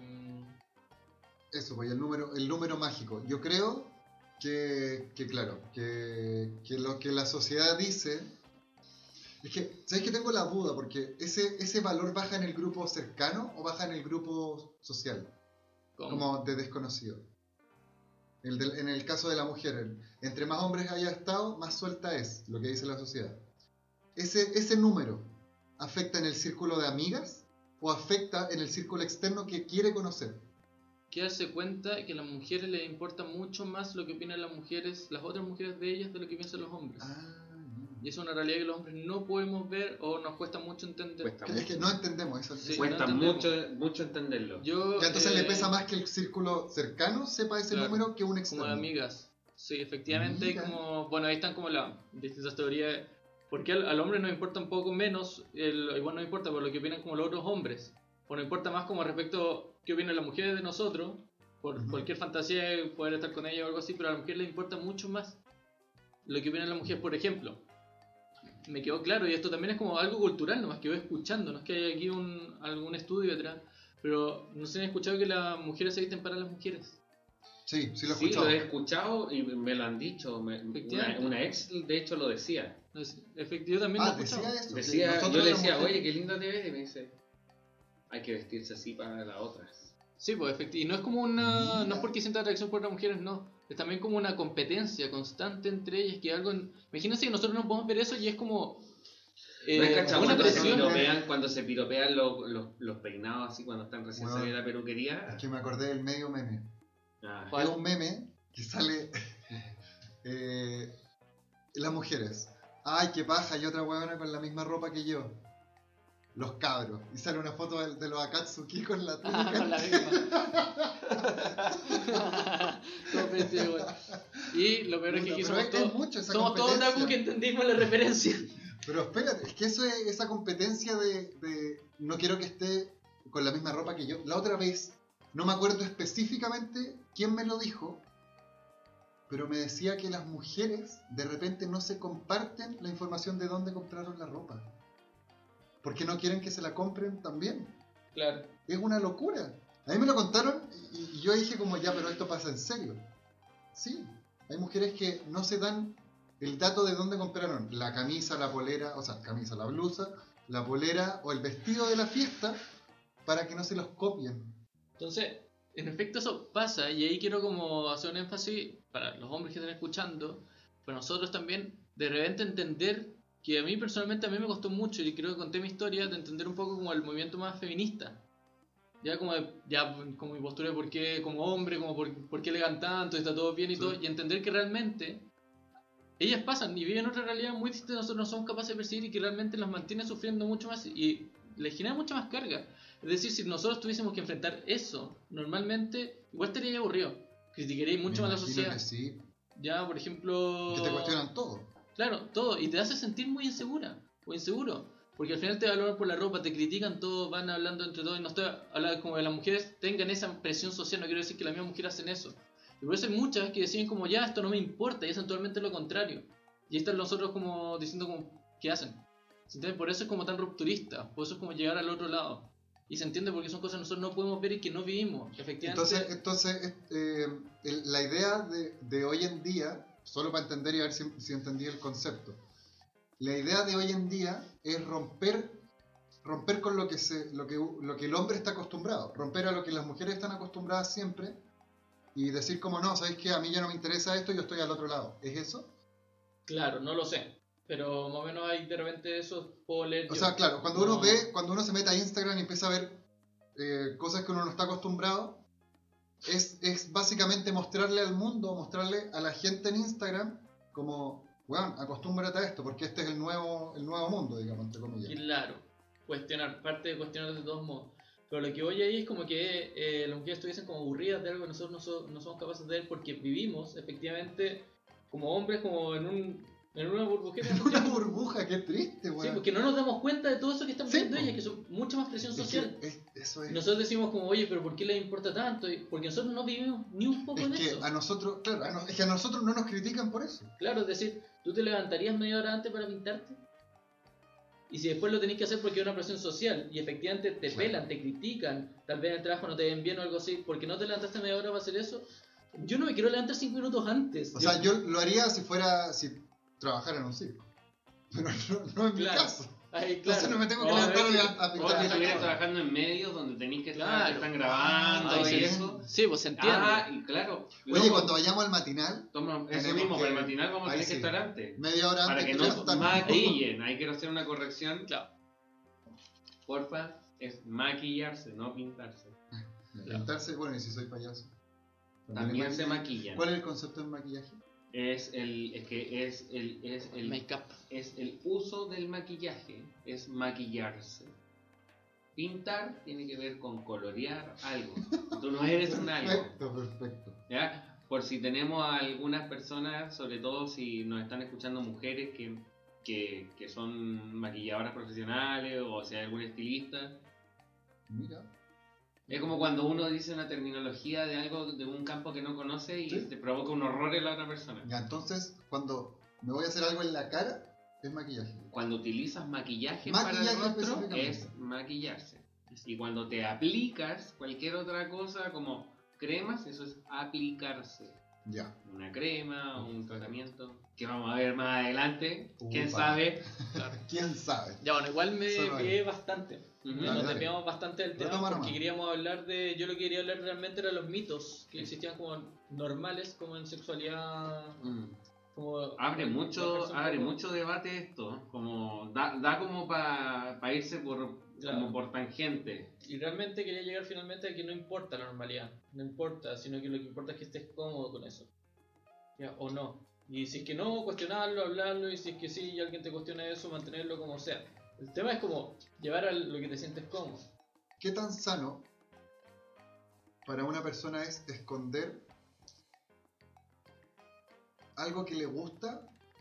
Eso, pues el número, el número mágico. Yo creo que, que claro, que, que lo que la sociedad dice. Es que, ¿sabes que tengo la duda? Porque ese, ese valor baja en el grupo cercano o baja en el grupo social, ¿cómo? como de desconocido. El del- en el caso de la mujer, el- entre más hombres haya estado, más suelta es, lo que dice la sociedad. Ese, ese número afecta en el círculo de amigas o afecta en el círculo externo que quiere conocer. Que darse cuenta que a las mujeres les importa mucho más lo que opinan las mujeres, las otras mujeres de ellas, de lo que piensan los hombres. Ah, Y es una realidad que los hombres no podemos ver o nos cuesta mucho entender. Cuesta no. Es que no entendemos eso. Sí, eso- Cuesta no entendemos. mucho, mucho entenderlo. Yo, Que entonces eh, le pesa más que el círculo cercano sepa ese claro, número que un como externo. de amigas. Sí, efectivamente hay Mira. como, bueno, ahí están como las distintas teorías. Porque al, al hombre nos importa un poco menos, el, igual no importa por lo que opinan como los otros hombres. O nos importa más como respecto a qué opinan las mujeres de nosotros, por Ujú. cualquier fantasía de poder estar con ella o algo así, pero a la mujer le importa mucho más lo que opinan las mujeres. Por ejemplo, me quedó claro, y esto también es como algo cultural, nomás que voy escuchando, no es que haya aquí un, algún estudio detrás, pero no sé si han escuchado que las mujeres se visten para las mujeres. Sí, sí lo he Sí, escuchado. lo he escuchado y me lo han dicho. me- una, Efectivamente. una ex, de hecho, lo decía. Entonces, efectivo también Ah, lo he escuchado. decía eso. que decía nosotros yo le las decía, mujeres- oye, qué linda te ves. Y me dice, hay que vestirse así para las otras. Sí, pues efectivamente. Y no es como una. Mira. No es porque sienta atracción por las mujeres, no. Es también como una competencia constante entre ellas. Que algo. en- Imagínense que nosotros no podemos ver eso y es como. eh, ¿No es cachado una cuando se presión. pero- piropean, cuando se piropean los, los, los peinados así cuando están recién Bueno, salidos de la peluquería? Es que me acordé del medio meme. Ah, ¿Cuál? Es un meme que sale eh, las mujeres. Ay, qué paja, y otra huevona con la misma ropa que yo. Los cabros. Y sale una foto de, de los Akatsuki con la túnica. Ah, con la misma. Todo vestido igual. Y lo peor es que Puta, aquí pero somos hay- hay todos. mucho esa Somos todos competencia. otaku que entendimos la referencia. Pero espérate, es que eso es esa competencia de, de no quiero que esté con la misma ropa que yo. La otra vez, no me acuerdo específicamente quién me lo dijo, pero me decía que las mujeres de repente no se comparten la información de dónde compraron la ropa. Porque no quieren que se la compren también. Claro. Es una locura. A mí me lo contaron y, y yo dije como ya, pero esto pasa en serio. Sí, hay mujeres que no se dan el dato de dónde compraron la camisa, la polera, o sea, camisa, la blusa, la polera o el vestido de la fiesta para que no se los copien. Entonces, en efecto eso pasa y ahí quiero como hacer un énfasis para los hombres que están escuchando, para nosotros también, de repente entender que a mí personalmente a mí me costó mucho y creo que conté mi historia de entender un poco como el movimiento más feminista. Ya como, de- ya como mi postura de por qué como hombre, como por, por qué le dan tanto, y está todo bien y Sí. todo, y entender que realmente ellas pasan y viven otra realidad muy distinta, nosotros no somos capaces de percibir y que realmente las mantiene sufriendo mucho más y les genera mucha más carga. Es decir, si nosotros tuviésemos que enfrentar eso, normalmente igual estaría aburrido. Criticaría mucho Me más la imagino sociedad. que sí, Ya, por ejemplo... que te cuestionan todo. Claro, todo. Y te hace sentir muy insegura o inseguro. Porque al final te valoran por la ropa, te critican todo, van hablando entre todos. Y no estoy hablando como de las mujeres tengan esa presión social, no quiero decir que las mismas mujeres hacen eso. Y por eso hay muchas que deciden como ya, esto no me importa, y hacen totalmente lo contrario. Y están nosotros como diciendo como, ¿qué hacen? ¿Se entiende? Por eso es como tan rupturista, por eso es como llegar al otro lado. Y se entiende porque son cosas que nosotros no podemos ver y que no vivimos. Efectivamente. Entonces, entonces eh, el- la idea de, de hoy en día, solo para entender y a ver si, si entendí el concepto, la idea de hoy en día es romper romper con lo que, se, lo, que, lo que el hombre está acostumbrado, romper a lo que las mujeres están acostumbradas siempre y decir como no, ¿sabéis qué? A mí ya no me interesa esto, yo estoy al otro lado. ¿Es eso? Claro, no lo sé. Pero más o menos hay de repente eso puedo leer O yo. sea, claro, cuando uno No. ve, cuando uno se mete a Instagram y empieza a ver eh, cosas que uno no está acostumbrado, es, es básicamente mostrarle al mundo, mostrarle a la gente en Instagram como, bueno, acostúmbrate a esto, porque este es el nuevo, el nuevo mundo, digamos, entre comillas. Claro, cuestionar, parte de cuestionar de todos modos. Pero lo que voy ahí es como que eh, las mujeres estuviesen como aburridas de algo que nosotros no, so- no somos capaces de ver porque vivimos efectivamente como hombres, como en un En una burbujita. En una burbuja, qué triste, weón. Sí, porque no nos damos cuenta de todo eso que están Sí, viviendo po. ellas, que son mucha más presión Es que social. es- eso es. Y nosotros decimos como, oye, pero ¿por qué les importa tanto? Y- Porque nosotros no vivimos ni un poco Es en que eso. a nosotros, claro, a no- es que a nosotros no nos critican por eso. Claro, es decir, ¿tú te levantarías media hora antes para pintarte? Y si después lo tenés que hacer porque hay una presión social y efectivamente te Claro. pelan, te critican, tal vez en el trabajo no te ven bien o algo así, ¿por qué no te levantaste media hora para hacer eso? Yo no me quiero levantar cinco minutos antes. O sea, yo lo haría si fuera, si trabajara en un circo. Pero no, no en mi Claro. caso. Ay, Entonces no me tengo que Oh, levantar es- a, a O si pintar. estuvieras trabajando en medios donde tenéis que estar, Claro. que están grabando Ah, y sí. eso. Sí, pues se entiende. Ah, y claro. Oye, luego, cuando vayamos al matinal, toma, eso tenemos mismo, que- para el matinal vamos a ahí tener que sí. estar antes. media hora Para antes que ya no están- maquillen. Ahí quiero hacer una corrección. Claro. Porfa, es maquillarse, no pintarse. Pintarse, bueno, y si soy payaso. También es se maquillaje. maquillan. ¿Cuál es el concepto del maquillaje? Es el, es que es el, es el, Make-up. es el uso del maquillaje, es maquillarse. Pintar tiene que ver con colorear algo. Tú no eres un algo. Perfecto, perfecto. ¿Ya? Por si tenemos a algunas personas, sobre todo si nos están escuchando mujeres que, que, que son maquilladoras profesionales o si hay algún estilista. Mira. Es como cuando uno dice una terminología de algo de un campo que no conoce y Sí. te provoca un horror en la otra persona. Ya, entonces, cuando me voy a hacer algo en la cara, es maquillaje. Cuando utilizas maquillaje, Maquillaje para el rostro específicamente. es maquillarse. Y cuando te aplicas cualquier otra cosa como cremas, eso es aplicarse. Ya. Una crema, un tratamiento, que vamos a ver más adelante. Upa. ¿Quién sabe? ¿Quién sabe? Ya, bueno, igual me Solo pillé bastante. Ujú. Dale, Nos dale. desviamos bastante del tema Retoma porque nomás. queríamos hablar de. Yo lo que quería hablar realmente eran los mitos que existían como normales, como en sexualidad. Mm. Como, Abre como mucho, bajarse un abre poco. mucho debate esto, como da, da como para pa irse por, Claro. como por tangente. Y realmente quería llegar finalmente a que no importa la normalidad, no importa, sino que lo que importa es que estés cómodo con eso. ¿Ya? O no. Y si es que no, cuestionarlo, hablarlo, y si es que sí, y alguien te cuestiona eso, mantenerlo como sea. El tema es como llevar a lo que te sientes cómodo. ¿Qué tan sano para una persona es esconder algo que le gusta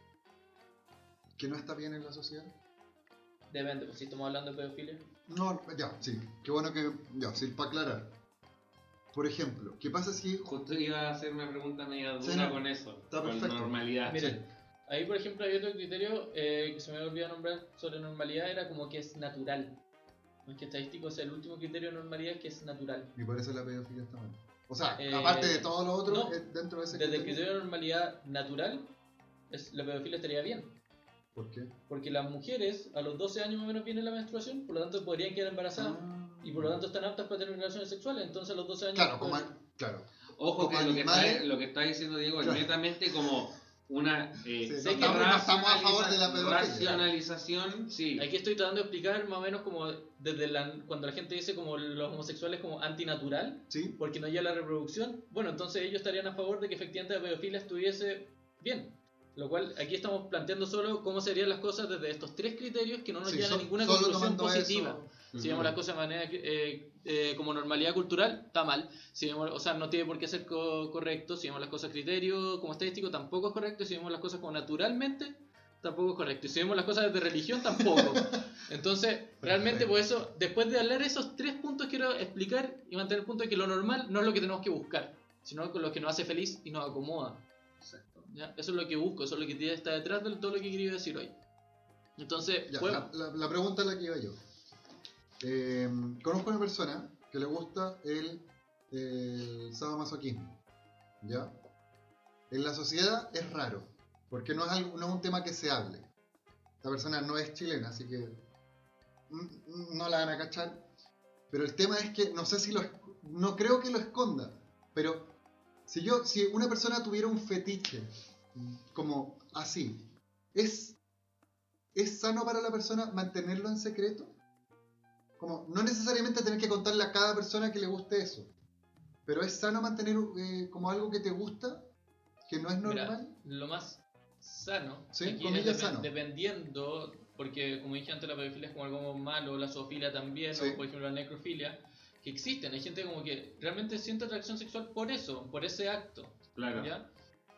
que no está bien en la sociedad? Depende, pues si estamos hablando de pedofilia. No, ya, sí. Qué bueno que. Ya, sí, para aclarar. Por ejemplo, ¿qué pasa si. Justo iba a hacer una pregunta media dura Sí, no. con eso, Está con perfecto. normalidad. Miren, ahí por ejemplo hay otro criterio eh, que se me olvidó nombrar sobre normalidad, era como que es natural. Más que estadístico, o sea, el último criterio de normalidad es que es natural. Y por eso la pedofilia está mal. O sea, Eh, aparte de todo lo otro, no. eh, dentro de ese Desde el criterio- criterio de normalidad natural, es, la pedofilia estaría bien. ¿Por qué? Porque las mujeres a los doce años más o menos viene la menstruación, por lo tanto podrían quedar embarazadas Ah. y por lo tanto están aptas para tener relaciones sexuales. Entonces a los doce años. Claro, como. pues, Claro. Ojo que Como lo que, está, animales. lo que está diciendo Diego es Claro. netamente como una eh, Sí, no sé que estamos, no estamos a favor de la racionaliza- pedofilia. racionalización, sí. Aquí estoy tratando de explicar más o menos como desde la, cuando la gente dice como los homosexuales como antinatural, Sí. porque no llega la reproducción, bueno, entonces ellos estarían a favor de que efectivamente la pedofilia estuviese bien. Lo cual aquí estamos planteando solo cómo serían las cosas desde estos tres criterios que no nos Sí, llevan a so- ninguna solo conclusión tomando positiva. eso. Si Ujú. vemos las cosas de manera eh, eh, como normalidad cultural, está mal. Si vemos, o sea, no tiene por qué ser co- correcto. Si vemos las cosas criterio como estadístico, tampoco es correcto. Si vemos las cosas como naturalmente, tampoco es correcto. Y si vemos las cosas desde religión, tampoco. Entonces, realmente por eso, después de hablar esos tres puntos, quiero explicar y mantener el punto de que lo normal no es lo que tenemos que buscar, sino con lo que nos hace feliz y nos acomoda. Exacto. ¿Ya? Eso es lo que busco, eso es lo que está detrás de todo lo que quería decir hoy. Entonces, Ya, bueno, la, la- la pregunta es la que iba yo. Eh, conozco una persona que le gusta el, el sadomasoquismo. ¿Ya? En la sociedad es raro, porque no es, algo, no es un tema que se hable. Esta persona no es chilena, así que mm, no la van a cachar. Pero el tema es que no sé si lo... esc- No creo que lo esconda, pero si yo, si una persona tuviera un fetiche como así, ¿es, ¿es sano para la persona mantenerlo en secreto? Como, no necesariamente tener que contarle a cada persona que le guste eso, pero ¿es sano mantener eh, como algo que te gusta, que no es normal? mira, lo más sano, Sí, aquí comillas es sano. dependiendo, porque como dije antes, la pedofilia es como algo malo, la zoofilia también, Sí. o por ejemplo la necrofilia, que existen. Hay gente como que realmente siente atracción sexual por eso, por ese acto. Claro. ¿Ya?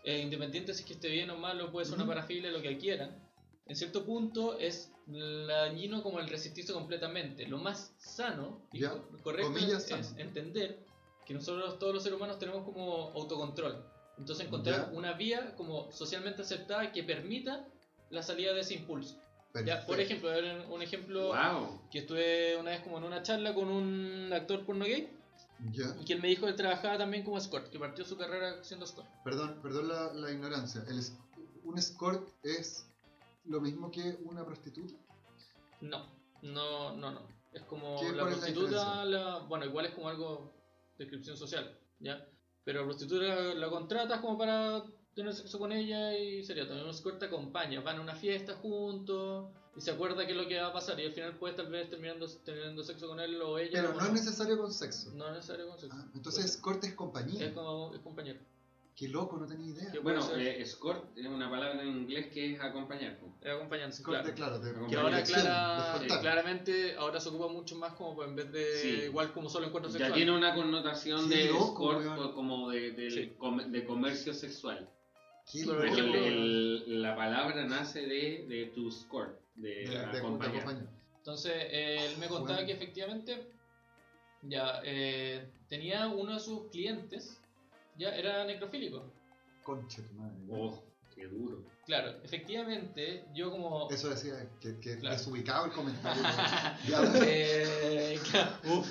eh, independiente si es que esté bien o malo, puede ser Ujú. una parafilia, lo que quieran, en cierto punto es dañino como el resistirse completamente. Lo más sano y Ya, co- correcto comillas, es sano. entender que nosotros todos los seres humanos tenemos como autocontrol. Entonces encontrar Ya. una vía como socialmente aceptada que permita la salida de ese impulso. Ya, por Perfecto. ejemplo, a ver, un ejemplo Wow. que estuve una vez como en una charla con un actor porno gay Ya. y que él me dijo que él trabajaba también como escort, que partió su carrera siendo escort. Perdón, perdón la, la ignorancia. El es- ¿Un escort es lo mismo que una prostituta? No, no, no, no. Es como ¿Qué- la cuál es la prostituta, diferencia? la, bueno, igual es como algo de descripción social, ¿ya? Pero la prostituta la contratas como para tener sexo con ella y sería también un escort te acompaña, van a una fiesta juntos y se acuerda qué es lo que va a pasar y al final puedes tal vez terminando teniendo sexo con él o ella. Pero o no es necesario con sexo. No es necesario con sexo. Ah, entonces escort es compañía. Es como es compañero. Qué loco, no tenía idea. Qué Bueno, puede ser. eh, escort es una palabra en inglés que es acompañar. po. Es acompañante, Escort claro. de, claro, de, Que Que de ahora dirección, clara- de eh, escortar. claramente ahora se ocupa mucho más como en vez de Sí. igual como solo encuentros Ya sexuales. tiene una connotación Qué de loco, escort weón. o como de, del Sí. com- de comercio sexual. Qué Por loco. Porque el- ejemplo- el- la palabra nace de, de to escort, de, de, de- de acompañar. acompañar. Entonces, eh, él me contaba Bueno. que efectivamente ya eh, tenía uno de sus clientes, ya era necrofílico. Concha tu madre. Oh, qué duro. Claro, efectivamente, yo como... Eso decía que, que Claro. desubicado el comentario. ya, Eh, claro, uf.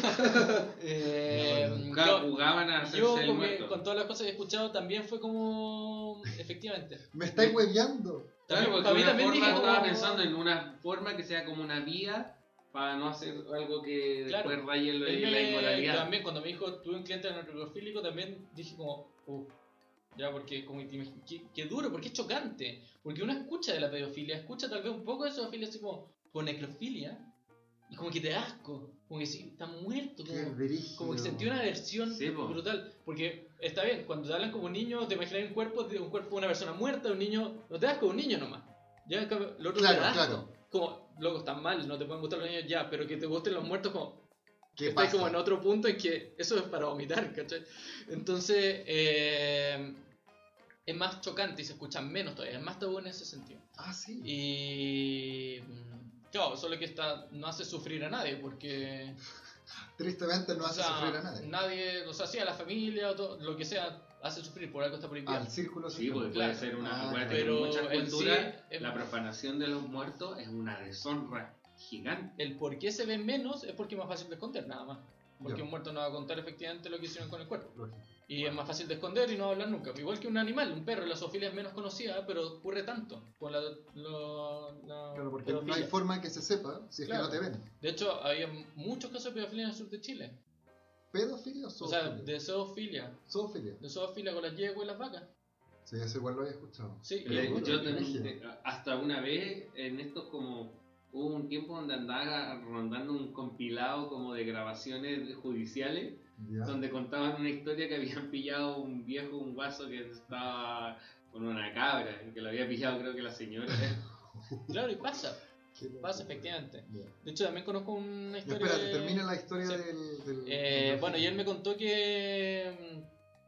Eh, Juga- yo- jugaban a hacerse yo el con, mi- muerto. con todas las cosas que he escuchado también fue como... Efectivamente. me estáis hueveando. Claro, También- porque para mí una también forma, dije como- estaba pensando en una forma que sea como una vía para no hacer algo que Claro. después raye la, Él la me- inmoralidad. También cuando me dijo tuve un cliente necrofílico también dije como, "Uf, ya porque como que te imag- qué, qué duro, porque es chocante, porque uno escucha de la pedofilia, escucha tal vez un poco de zoofilia así como con necrofilia y como que te da asco, como que sí, está muerto, Qué como, brígido. como que sentí una aversión Sí, po. brutal, porque está bien, cuando te hablan como un niño te imaginas un cuerpo de un cuerpo de una persona muerta, un niño, no te das como un niño nomás, ya en cambio, lo otro te Claro, da asco. claro. Como, loco, están mal, no te pueden gustar los niños ya, pero que te gusten los muertos como ¿Qué estás pasa? como en otro punto en que eso es para vomitar, ¿cachai? Entonces, eh, es más chocante y se escucha menos todavía, es más tabú en ese sentido. Ah, sí. Y. mm, Claro, solo que está, no hace sufrir a nadie, porque. Tristemente no o hace sea, sufrir a nadie. nadie, o sea, sí, a la familia o todo, lo que sea, hace sufrir, por algo está prohibido. Al círculo Sí, porque social. Claro. puede ser una. Ah, acuérdate pero que en muchas en sí, culturas es- la profanación de los muertos es una deshonra gigante. El por qué se ven menos es porque es más fácil de esconder, nada más. Porque Ya. un muerto no va a contar efectivamente lo que hicieron con el cuerpo. Lógico. Y es más fácil de esconder y no hablar nunca. Igual que un animal, un perro, la zoofilia es menos conocida, pero ocurre tanto con la, lo- la Claro, porque no hay pedofilia. forma que se sepa si es Claro. que no te ven. De hecho, había muchos casos de pedofilia en el sur de Chile. ¿Pedofilia o O sea, zoofilia? de zoofilia. Zoofilia. De zoofilia con las yeguas y las vacas. Sí, eso igual lo había escuchado. Sí, Le- duro, yo qué ten- brígido. eh, hasta una vez en estos como hubo un tiempo donde andaba rondando un compilado como de grabaciones judiciales Ya. donde contaban una historia que habían pillado un viejo, un guaso que estaba con una cabra, y que lo había pillado creo que la señora. claro, y pasa. Qué loco. Pasa, efectivamente. Ya. De hecho, también conozco una Ya, historia. espérate, de- termina la historia Sí. del, del- Eh, del bueno, y él me tráfico. contó que,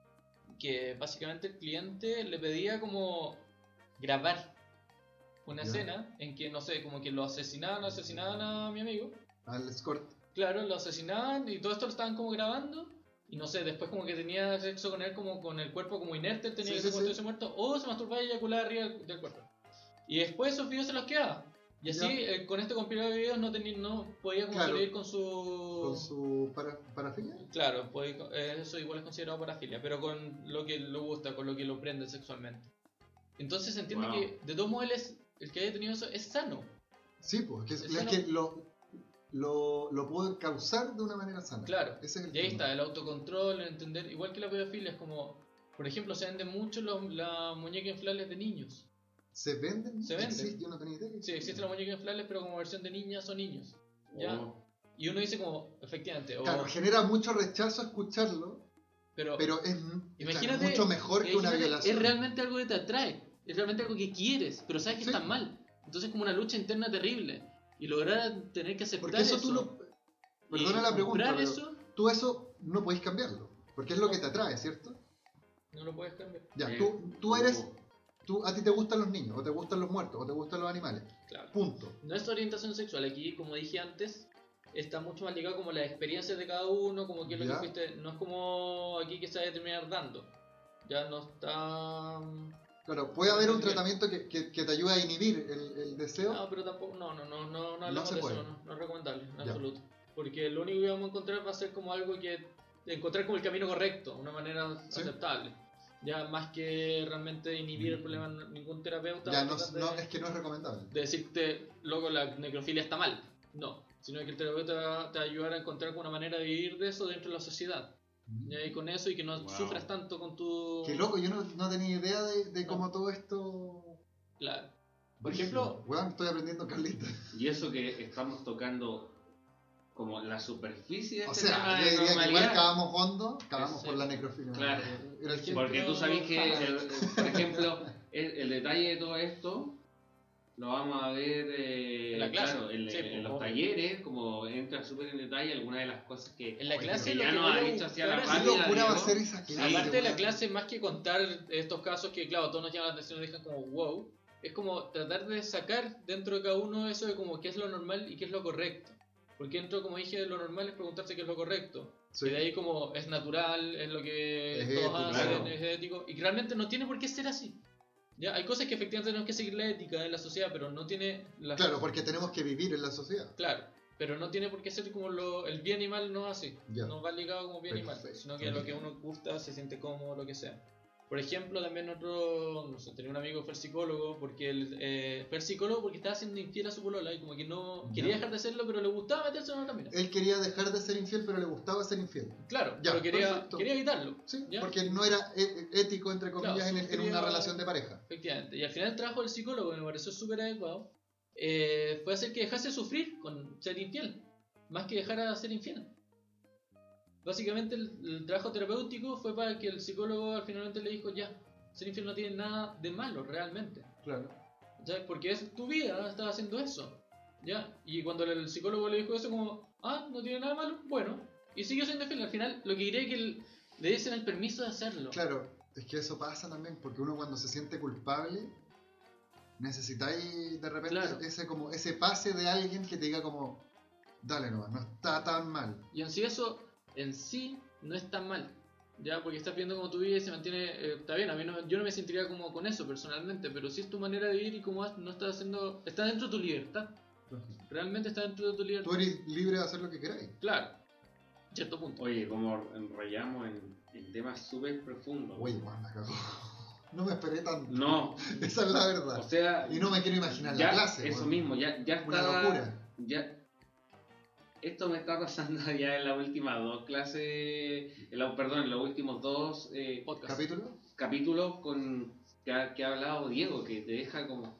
que básicamente el cliente le pedía como grabar una Ya. escena en que, no sé, como que lo asesinaban, asesinaban a mi amigo. Al escort. Claro, lo asesinaban y todo esto lo estaban como grabando. Y no sé, después como que tenía sexo con él como con el cuerpo como inerte, él tenía Sí, que sí, ser sí. ese muerto, o se masturbaba y eyaculaba arriba del, del cuerpo. Y después esos videos se los quedaba. Y así, Ya. eh, con este compilado de videos no tenía, no podía como Claro. salir con su... Con su para, parafilia. Claro, puede- eh, eso igual es considerado parafilia, pero con lo que le gusta, con lo que lo prende sexualmente. Entonces se entiende Wow. que de todos modos él es, el que haya tenido eso es sano. Sí, pues, que es, Eso es no- que lo, lo, lo puedo causar de una manera sana. Claro. Ese es el Y ahí tema. está, el autocontrol, el entender, igual que la pedofilia, es como, por ejemplo, se venden mucho los, las muñecas inflables de niños. ¿Se venden? Se venden. Existe, yo no tenía idea. que Sí, existen las muñecas inflables, pero como versión de niñas o niños. ¿Ya? Oh, Y uno dice como, efectivamente, o- Claro, genera mucho rechazo escucharlo, pero, pero es, imagínate, claro, mucho mejor que una imagínate, violación. es realmente algo que te atrae, es realmente algo que quieres, pero sabes que Sí. está mal. Entonces es como una lucha interna terrible. Y lograr tener que aceptar Porque eso, eso. tú lo... y Perdona la pregunta, comprar pero eso, tú eso no podéis cambiarlo, porque es lo que te atrae, ¿cierto? No lo puedes cambiar. Ya, Eh, tú, tú eres... uh, Tú, a ti te gustan los niños, o te gustan los muertos, o te gustan los animales. Claro. Punto. Nuestra orientación sexual aquí, como dije antes, está mucho más ligado como a las experiencias de cada uno, como que es lo Ya. que fuiste, no es como aquí que se va a terminar dando. Ya no está... Claro, puede haber un Bien. tratamiento que, que, que te ayude a inhibir el, el deseo. No, pero tampoco, no, no, no, no, no hablamos se de puede. eso, no, no es recomendable, en Ya. absoluto. Porque lo único que vamos a encontrar va a ser como algo que, encontrar como el camino correcto, una manera Sí. aceptable. Ya más que realmente inhibir el problema, ningún terapeuta Ya, va a no, tratar de, no, es que no es recomendable. de decirte, loco, la necrofilia está mal. No, sino que el terapeuta va- te va a ayudar a encontrar una manera de vivir de eso dentro de la sociedad. ¿Ya? Y con eso, y que no Wow. sufras tanto con tu... Qué loco, yo no, no tenía idea de, de No. cómo todo esto... Claro. Por ejemplo, Weón, estoy aprendiendo Carlita. Y eso que estamos tocando como la superficie de O este sea, tema yo de diría que igual normalidad. cavamos hondo, cavamos Sí. por la necrofilia. Claro. Era el Por chiste. Porque tú sabes que, Ejemplo, el- el- por ejemplo, el, el detalle de todo esto lo vamos a ver eh, En la clase. claro, en, Sí, en pues, los obvio. talleres, como entra súper en detalle algunas de las cosas que, en la Oye, clase que lo ya que nos voy ha a dicho hacia la buscar es- Qué rápida. locura va a Diego. ser esa clase. Aparte de la weón. clase, más que contar estos casos que, claro, todos nos llaman la atención y nos dejan como wow, es como tratar de sacar dentro de cada uno eso de como qué es lo normal y qué es lo correcto. Porque dentro, como dije, de lo normal es preguntarse qué es lo correcto. Sí. Y de ahí como es natural, es lo que Es todos ético, hacen, claro. es ético. Y realmente no tiene por qué ser así. ¿Ya? Hay cosas que efectivamente tenemos que seguir la ética de la sociedad, pero no tiene... La... Claro, porque tenemos que vivir en la sociedad. Claro, pero no tiene por qué ser como lo, el bien y mal, no así. Ya. No va ligado como bien y mal, Perfecto. sino que lo que uno gusta, se siente cómodo, lo que sea. Por ejemplo, también otro, no sé, tenía un amigo que fue psicólogo, porque él eh, fue psicólogo porque estaba siendo infiel a su polola y como que no Ya. quería dejar de hacerlo, pero le gustaba meterse en otra mina. Él quería dejar de ser infiel, pero le gustaba ser infiel. Claro, Ya, pero quería, perfecto. quería evitarlo. Sí, ¿Ya? porque no era e- ético, entre comillas, Claro, en, en quería- una relación de pareja. Efectivamente. Y al final el trabajo del psicólogo, que me pareció súper adecuado, eh, fue hacer que dejase sufrir con ser infiel, más que dejara de ser infiel. Básicamente el, el trabajo terapéutico fue para que el psicólogo al finalmente le dijo, ya, ser infiel no tiene nada de malo realmente. Claro. ¿Ya? Porque es tu vida, estás haciendo eso. ¿Ya? Y cuando el psicólogo le dijo eso como, ah, no tiene nada malo, bueno. Y siguió siendo infiel. Al final lo que quería es que el- le diesen el permiso de hacerlo. Claro, es que eso pasa también, porque uno cuando se siente culpable, necesitáis de repente Claro. ese como ese pase de alguien que te diga como, dale nomás, no está tan mal. Y en sí eso, en sí, no es tan mal. Ya, porque estás viendo como tu vida y se mantiene, eh, está bien, a mí no, yo no me sentiría como con eso personalmente, pero sí es tu manera de vivir y como no estás haciendo, está dentro de tu libertad, realmente está dentro de tu libertad. Tú eres libre de hacer lo que queráis. Claro, cierto punto. Oye, como enrollamos en, en temas súper profundos. Oye, man, la cagó. No me esperé tanto. No, Esa es la verdad. o sea, Y no me quiero imaginar ya, la clase. eso weón. mismo, ya, ya Una está, locura. ya, esto me está pasando ya en las últimas dos clases, en la- perdón, en los últimos dos eh, Podcast. ¿Capítulo? capítulos con que ha, que ha hablado Diego, que te deja como,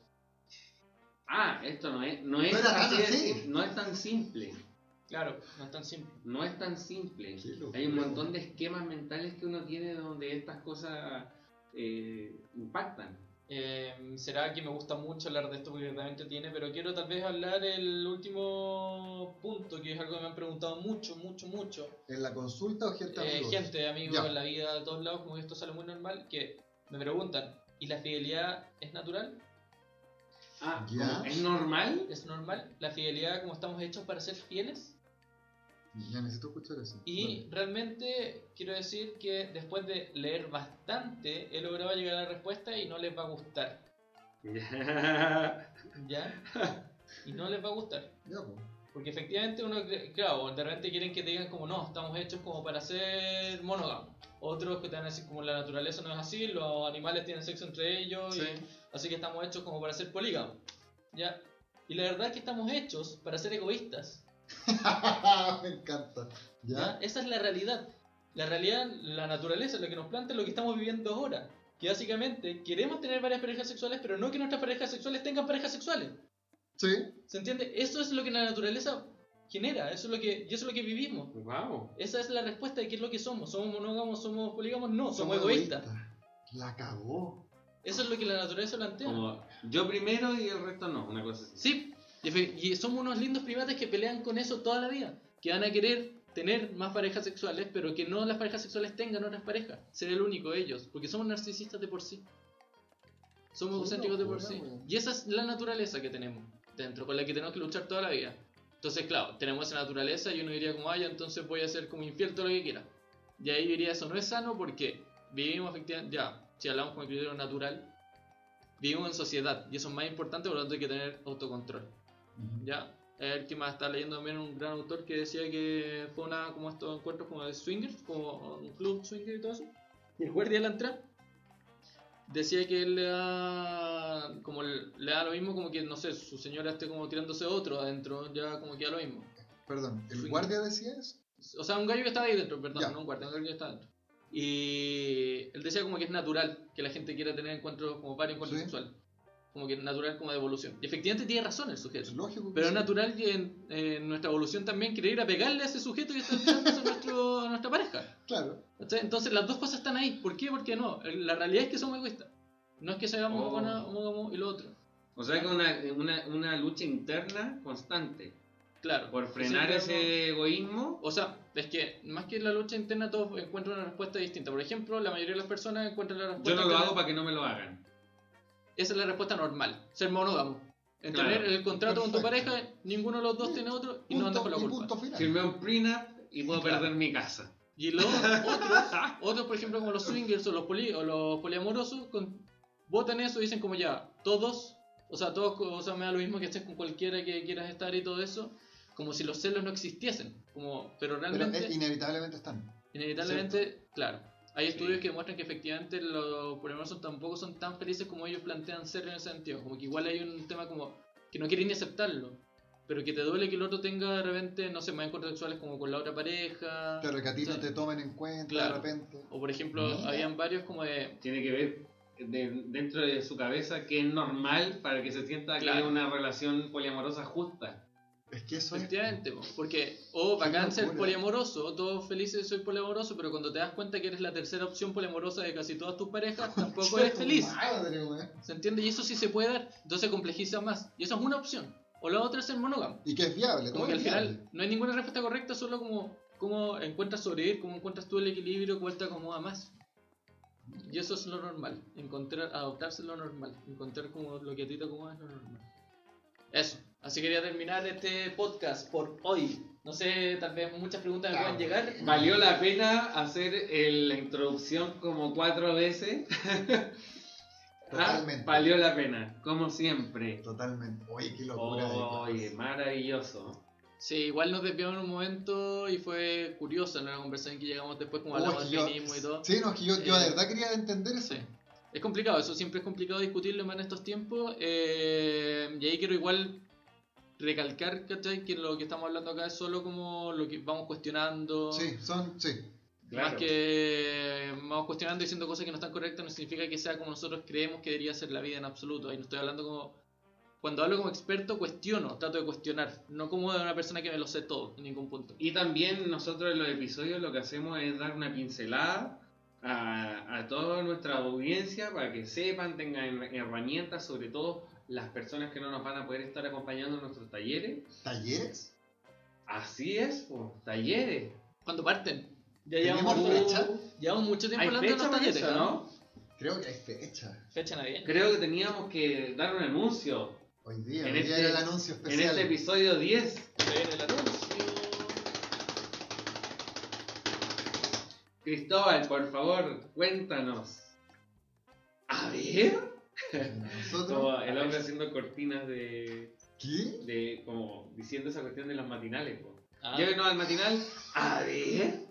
ah, esto no es, no es, No era tan así de así. sim- no es tan simple, Claro, no es tan simple. no es tan simple. Qué locura. Hay un montón de esquemas mentales que uno tiene donde estas cosas eh, impactan. Eh, será que me gusta mucho hablar de esto porque realmente tiene, pero quiero tal vez hablar el último punto, que es algo que me han preguntado mucho, mucho, mucho. ¿En la consulta o gente Eh, amigos? gente, amigos, Ya. en la vida, de todos lados, como que esto sale muy normal, que me preguntan, ¿y la fidelidad es natural? Ah, Ya. ¿cómo? ¿Es normal? ¿Es normal? ¿La fidelidad como estamos hechos para ser fieles? Ya necesito escuchar eso. Y realmente quiero decir que después de leer bastante he logrado llegar a la respuesta y no les va a gustar. ¿Ya? Y no les va a gustar. Ya, pues. Porque efectivamente uno, cre- claro, de repente quieren que te digan como no, estamos hechos como para ser monógamos. Otros que te van a decir como la naturaleza no es así, los animales tienen sexo entre ellos, Sí. y, así que estamos hechos como para ser polígamos. ¿Ya? Y la verdad es que estamos hechos para ser egoístas. Me encanta. ¿Ya? ¿Ya? Esa es la realidad. La realidad, la naturaleza, lo que nos plantea es lo que estamos viviendo ahora. Que básicamente queremos tener varias parejas sexuales, pero no que nuestras parejas sexuales tengan parejas sexuales. Sí. ¿Se entiende? Eso es lo que la naturaleza genera, eso es lo que, y eso es lo que vivimos. Wow. Esa es la respuesta de qué es lo que somos. ¿Somos monógamos? ¿Somos polígamos? No, somos, egoístas. La cagó. Eso es lo que la naturaleza plantea. Como yo primero y el resto no, una cosa así. Sí, y efe- y somos unos lindos primates que pelean con eso toda la vida. Que van a querer tener más parejas sexuales, pero que no las parejas sexuales tengan otras parejas, ser el único de ellos, porque somos narcisistas de por sí. Somos egocéntricos de por sí. Y esa es la naturaleza que tenemos dentro, con la que tenemos que luchar toda la vida. Entonces, claro, tenemos esa naturaleza y uno diría como, ay, entonces voy a ser como infiel todo lo que quiera. Y ahí diría, eso no es sano porque vivimos efectivamente, ya, si hablamos con el criterio natural, vivimos en sociedad y eso es más importante, por lo tanto hay que tener autocontrol. Uh-huh. Ya, el que más está leyendo también un gran autor que decía que fue una como estos encuentros como de swingers, como un club swinger y todo eso. Y el guardia de la entrada decía que él le da como le da lo mismo como que no sé, su señora esté como tirándose otro adentro, ya como que da lo mismo. Perdón, ¿el guardia decía eso? O sea, un gallo que estaba ahí dentro, perdón, ya. No un guardia, un gallo que estaba dentro. Y él decía como que es natural que la gente quiera tener encuentros, como varios encuentros ¿sí? sexuales. Como que es natural como de evolución. Y efectivamente tiene razón el sujeto. Es lógico. Pero sí. es natural que en, en nuestra evolución también quiere ir a pegarle a ese sujeto que está tirándose a, nuestro, a nuestra pareja. Claro. Entonces las dos cosas están ahí. ¿Por qué? Porque no. La realidad es que somos egoístas. No es que seamos oh. monógamos y lo otro. O sea que una, una, una lucha interna constante. Claro. Por frenar ese no... egoísmo. O sea, es que más que la lucha interna todos encuentran una respuesta distinta. Por ejemplo, la mayoría de las personas encuentran la respuesta... Yo no lo hago para que no me lo hagan. Esa es la respuesta normal. Ser monógamo. En claro. tener el contrato Perfecto. Con tu pareja, ninguno de los dos tiene otro y punto, no andas con la culpa. Firmé un prenup y puedo claro. perder mi casa. Y los otros, otros por ejemplo como los swingers o los, poli, o los poliamorosos, con, votan eso y dicen como ya, todos, o sea, todos, o sea, me da lo mismo que estés con cualquiera que quieras estar y todo eso, como si los celos no existiesen, como, pero realmente... Pero inevitablemente están. Inevitablemente, ¿cierto? Claro. Hay estudios sí. que demuestran que efectivamente los poliamorosos tampoco son tan felices como ellos plantean ser en ese sentido. Como que igual hay un tema como que no quieren ni aceptarlo, pero que te duele que el otro tenga de repente, no sé, más encuentros sexuales como con la otra pareja. Claro, que a ti no te tomen en cuenta claro. de repente. O por ejemplo, ¿no? habían varios como de... Tiene que ver de, dentro de su cabeza que es normal para que se sienta claro. que hay una relación poliamorosa justa. Es que eso efectivamente, es... porque, o oh, bacán ser poliamoroso, todos felices soy poliamoroso, pero cuando te das cuenta que eres la tercera opción poliamorosa de casi todas tus parejas, tampoco eres feliz. Madre, ¿se entiende? Y eso sí se puede dar, entonces complejiza más. Y eso es una opción. O la otra es ser monógamo. Y que es viable. Como que al viable. Final no hay ninguna respuesta correcta, solo como cómo encuentras sobrevivir, cómo encuentras tú el equilibrio, cuál te acomoda más. Y eso es lo normal, encontrar, adoptarse es lo normal, encontrar como lo que a ti te acomoda es lo normal. Eso, así quería terminar este podcast por hoy. No sé, tal vez muchas preguntas me puedan llegar. ¿Valió la pena hacer el, la introducción como cuatro veces? Totalmente. Ah, valió la pena, como siempre. Totalmente. Oye, qué locura. Oye, maravilloso. Sí, igual nos desviamos en un momento y fue curioso en la conversación que llegamos después, como hablamos del feminismo y todo. Sí, no, es que yo, yo de verdad quería entender eso. Sí. Es complicado, eso siempre es complicado discutirlo más en estos tiempos. Eh, y ahí quiero igual recalcar, ¿cachai? Que lo que estamos hablando acá es solo como lo que vamos cuestionando. Sí, son, sí. Claro. Más que vamos cuestionando y diciendo cosas que no están correctas, no significa que sea como nosotros creemos que debería ser la vida en absoluto. Ahí no estoy hablando como... Cuando hablo como experto, cuestiono, trato de cuestionar. No como de una persona que me lo sé todo, en ningún punto. Y también nosotros en los episodios lo que hacemos es dar una pincelada A, a toda nuestra audiencia para que sepan, tengan herramientas, sobre todo las personas que no nos van a poder estar acompañando en nuestros talleres. ¿Talleres? Así es, pues, talleres. ¿Cuándo parten? Ya llevamos fecha. Llevamos mucho tiempo hablando de los talleres, eso, ¿no? Creo que hay fecha. Fecha navideña. Creo que teníamos que dar un anuncio. Hoy día, en hoy este, día era el anuncio especial. En este episodio diez. En el anuncio. Cristóbal, por favor, cuéntanos. A ver. Nosotros, como el hombre haciendo cortinas de... ¿Qué? De, como diciendo esa cuestión de los matinales. Ah. Llévenos al matinal. A ver.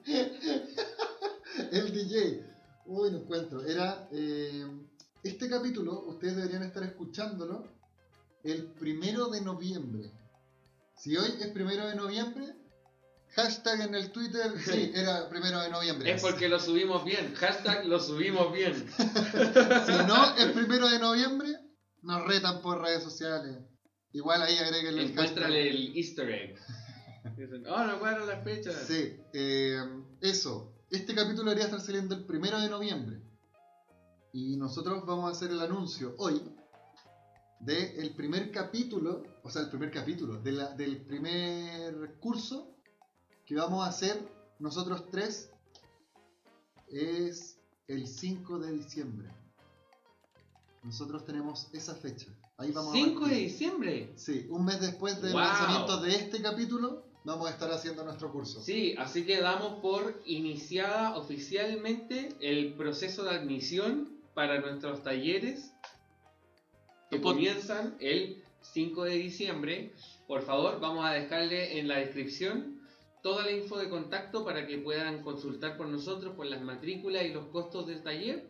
El D J. Uy, no encuentro. Era... Eh, este capítulo, ustedes deberían estar escuchándolo el primero de noviembre. Si hoy es primero de noviembre... Hashtag en el Twitter, sí, era primero de noviembre. Es porque lo subimos bien. Hashtag lo subimos bien. Si no es primero de noviembre, nos retan por redes sociales. Igual ahí agreguen el Encuéntrale el easter egg. Dicen, oh, no cuadran las fechas. Sí, eh, eso. Este capítulo debería estar saliendo el primero de noviembre. Y nosotros vamos a hacer el anuncio hoy del primer capítulo, o sea, el primer capítulo, de la, del primer curso que vamos a hacer nosotros tres es el cinco de diciembre. Nosotros tenemos esa fecha. Ahí vamos ¿cinco a de partir. diciembre? Sí, un mes después del Wow. lanzamiento de este capítulo, vamos a estar haciendo nuestro curso. Sí, así que damos por iniciada oficialmente el proceso de admisión para nuestros talleres que Pod- comienzan el cinco de diciembre. Por favor, vamos a dejarle en la descripción toda la info de contacto para que puedan consultar por nosotros por las matrículas y los costos del taller.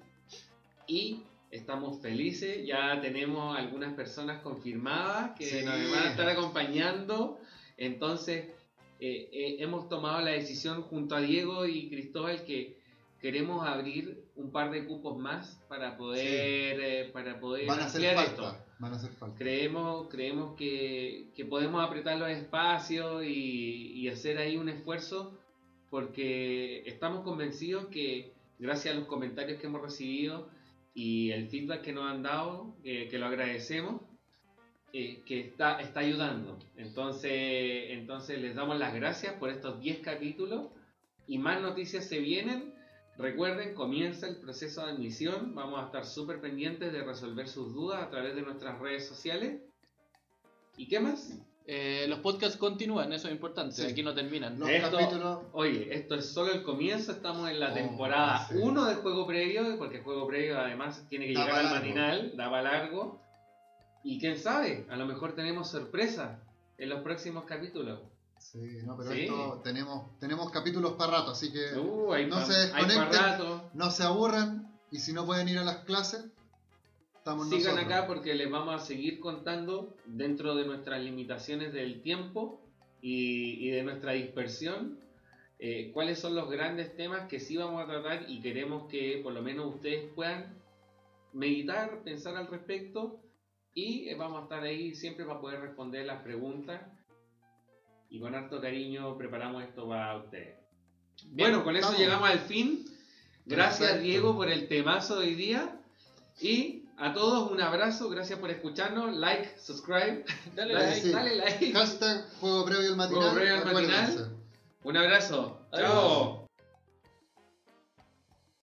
Y estamos felices, ya tenemos algunas personas confirmadas que Sí. nos van a estar acompañando. Entonces, eh, eh, hemos tomado la decisión junto a Diego y Cristóbal que queremos abrir un par de cupos más para poder, eh, para poder Van a hacer ampliar falta. esto. Van a hacer falta. Creemos, creemos que, que podemos apretar los espacios y, y hacer ahí un esfuerzo porque estamos convencidos que gracias a los comentarios que hemos recibido y el feedback que nos han dado, eh, que lo agradecemos, eh, que está, está ayudando. Entonces, entonces les damos las gracias por estos diez capítulos y más noticias se vienen. Recuerden, comienza el proceso de admisión. Vamos a estar súper pendientes de resolver sus dudas a través de nuestras redes sociales. ¿Y qué más? Eh, los podcasts continúan, eso es importante, Sí. aquí no terminan. Los Esto- capítulos. Oye, esto es solo el comienzo. Estamos en la Oh, temporada sí. uno del juego previo, porque el juego previo además tiene que Da llegar pa' al largo. matinal, da para largo. Y quién sabe, a lo mejor tenemos sorpresa en los próximos capítulos. Sí, no, pero Sí. esto tenemos, tenemos capítulos para rato, así que Uh, hay No pa- se hay desconecten. pa' rato. no se aburran y si no pueden ir a las clases, estamos Sigan nosotros. acá porque les vamos a seguir contando dentro de nuestras limitaciones del tiempo y, y de nuestra dispersión eh, cuáles son los grandes temas que sí vamos a tratar y queremos que por lo menos ustedes puedan meditar, pensar al respecto y eh, vamos a estar ahí siempre para poder responder las preguntas y con harto cariño preparamos esto para ustedes. Bueno, con eso estamos. llegamos al fin. Gracias Perfecto. Diego por el temazo de hoy día y a todos un abrazo, gracias por escucharnos, like, subscribe, Dale Dale, like. sí. dale like, Hashtag Juego Previo al Matinal. Juego Previo al Matinal. acuérdense. un abrazo, Adiós. chao.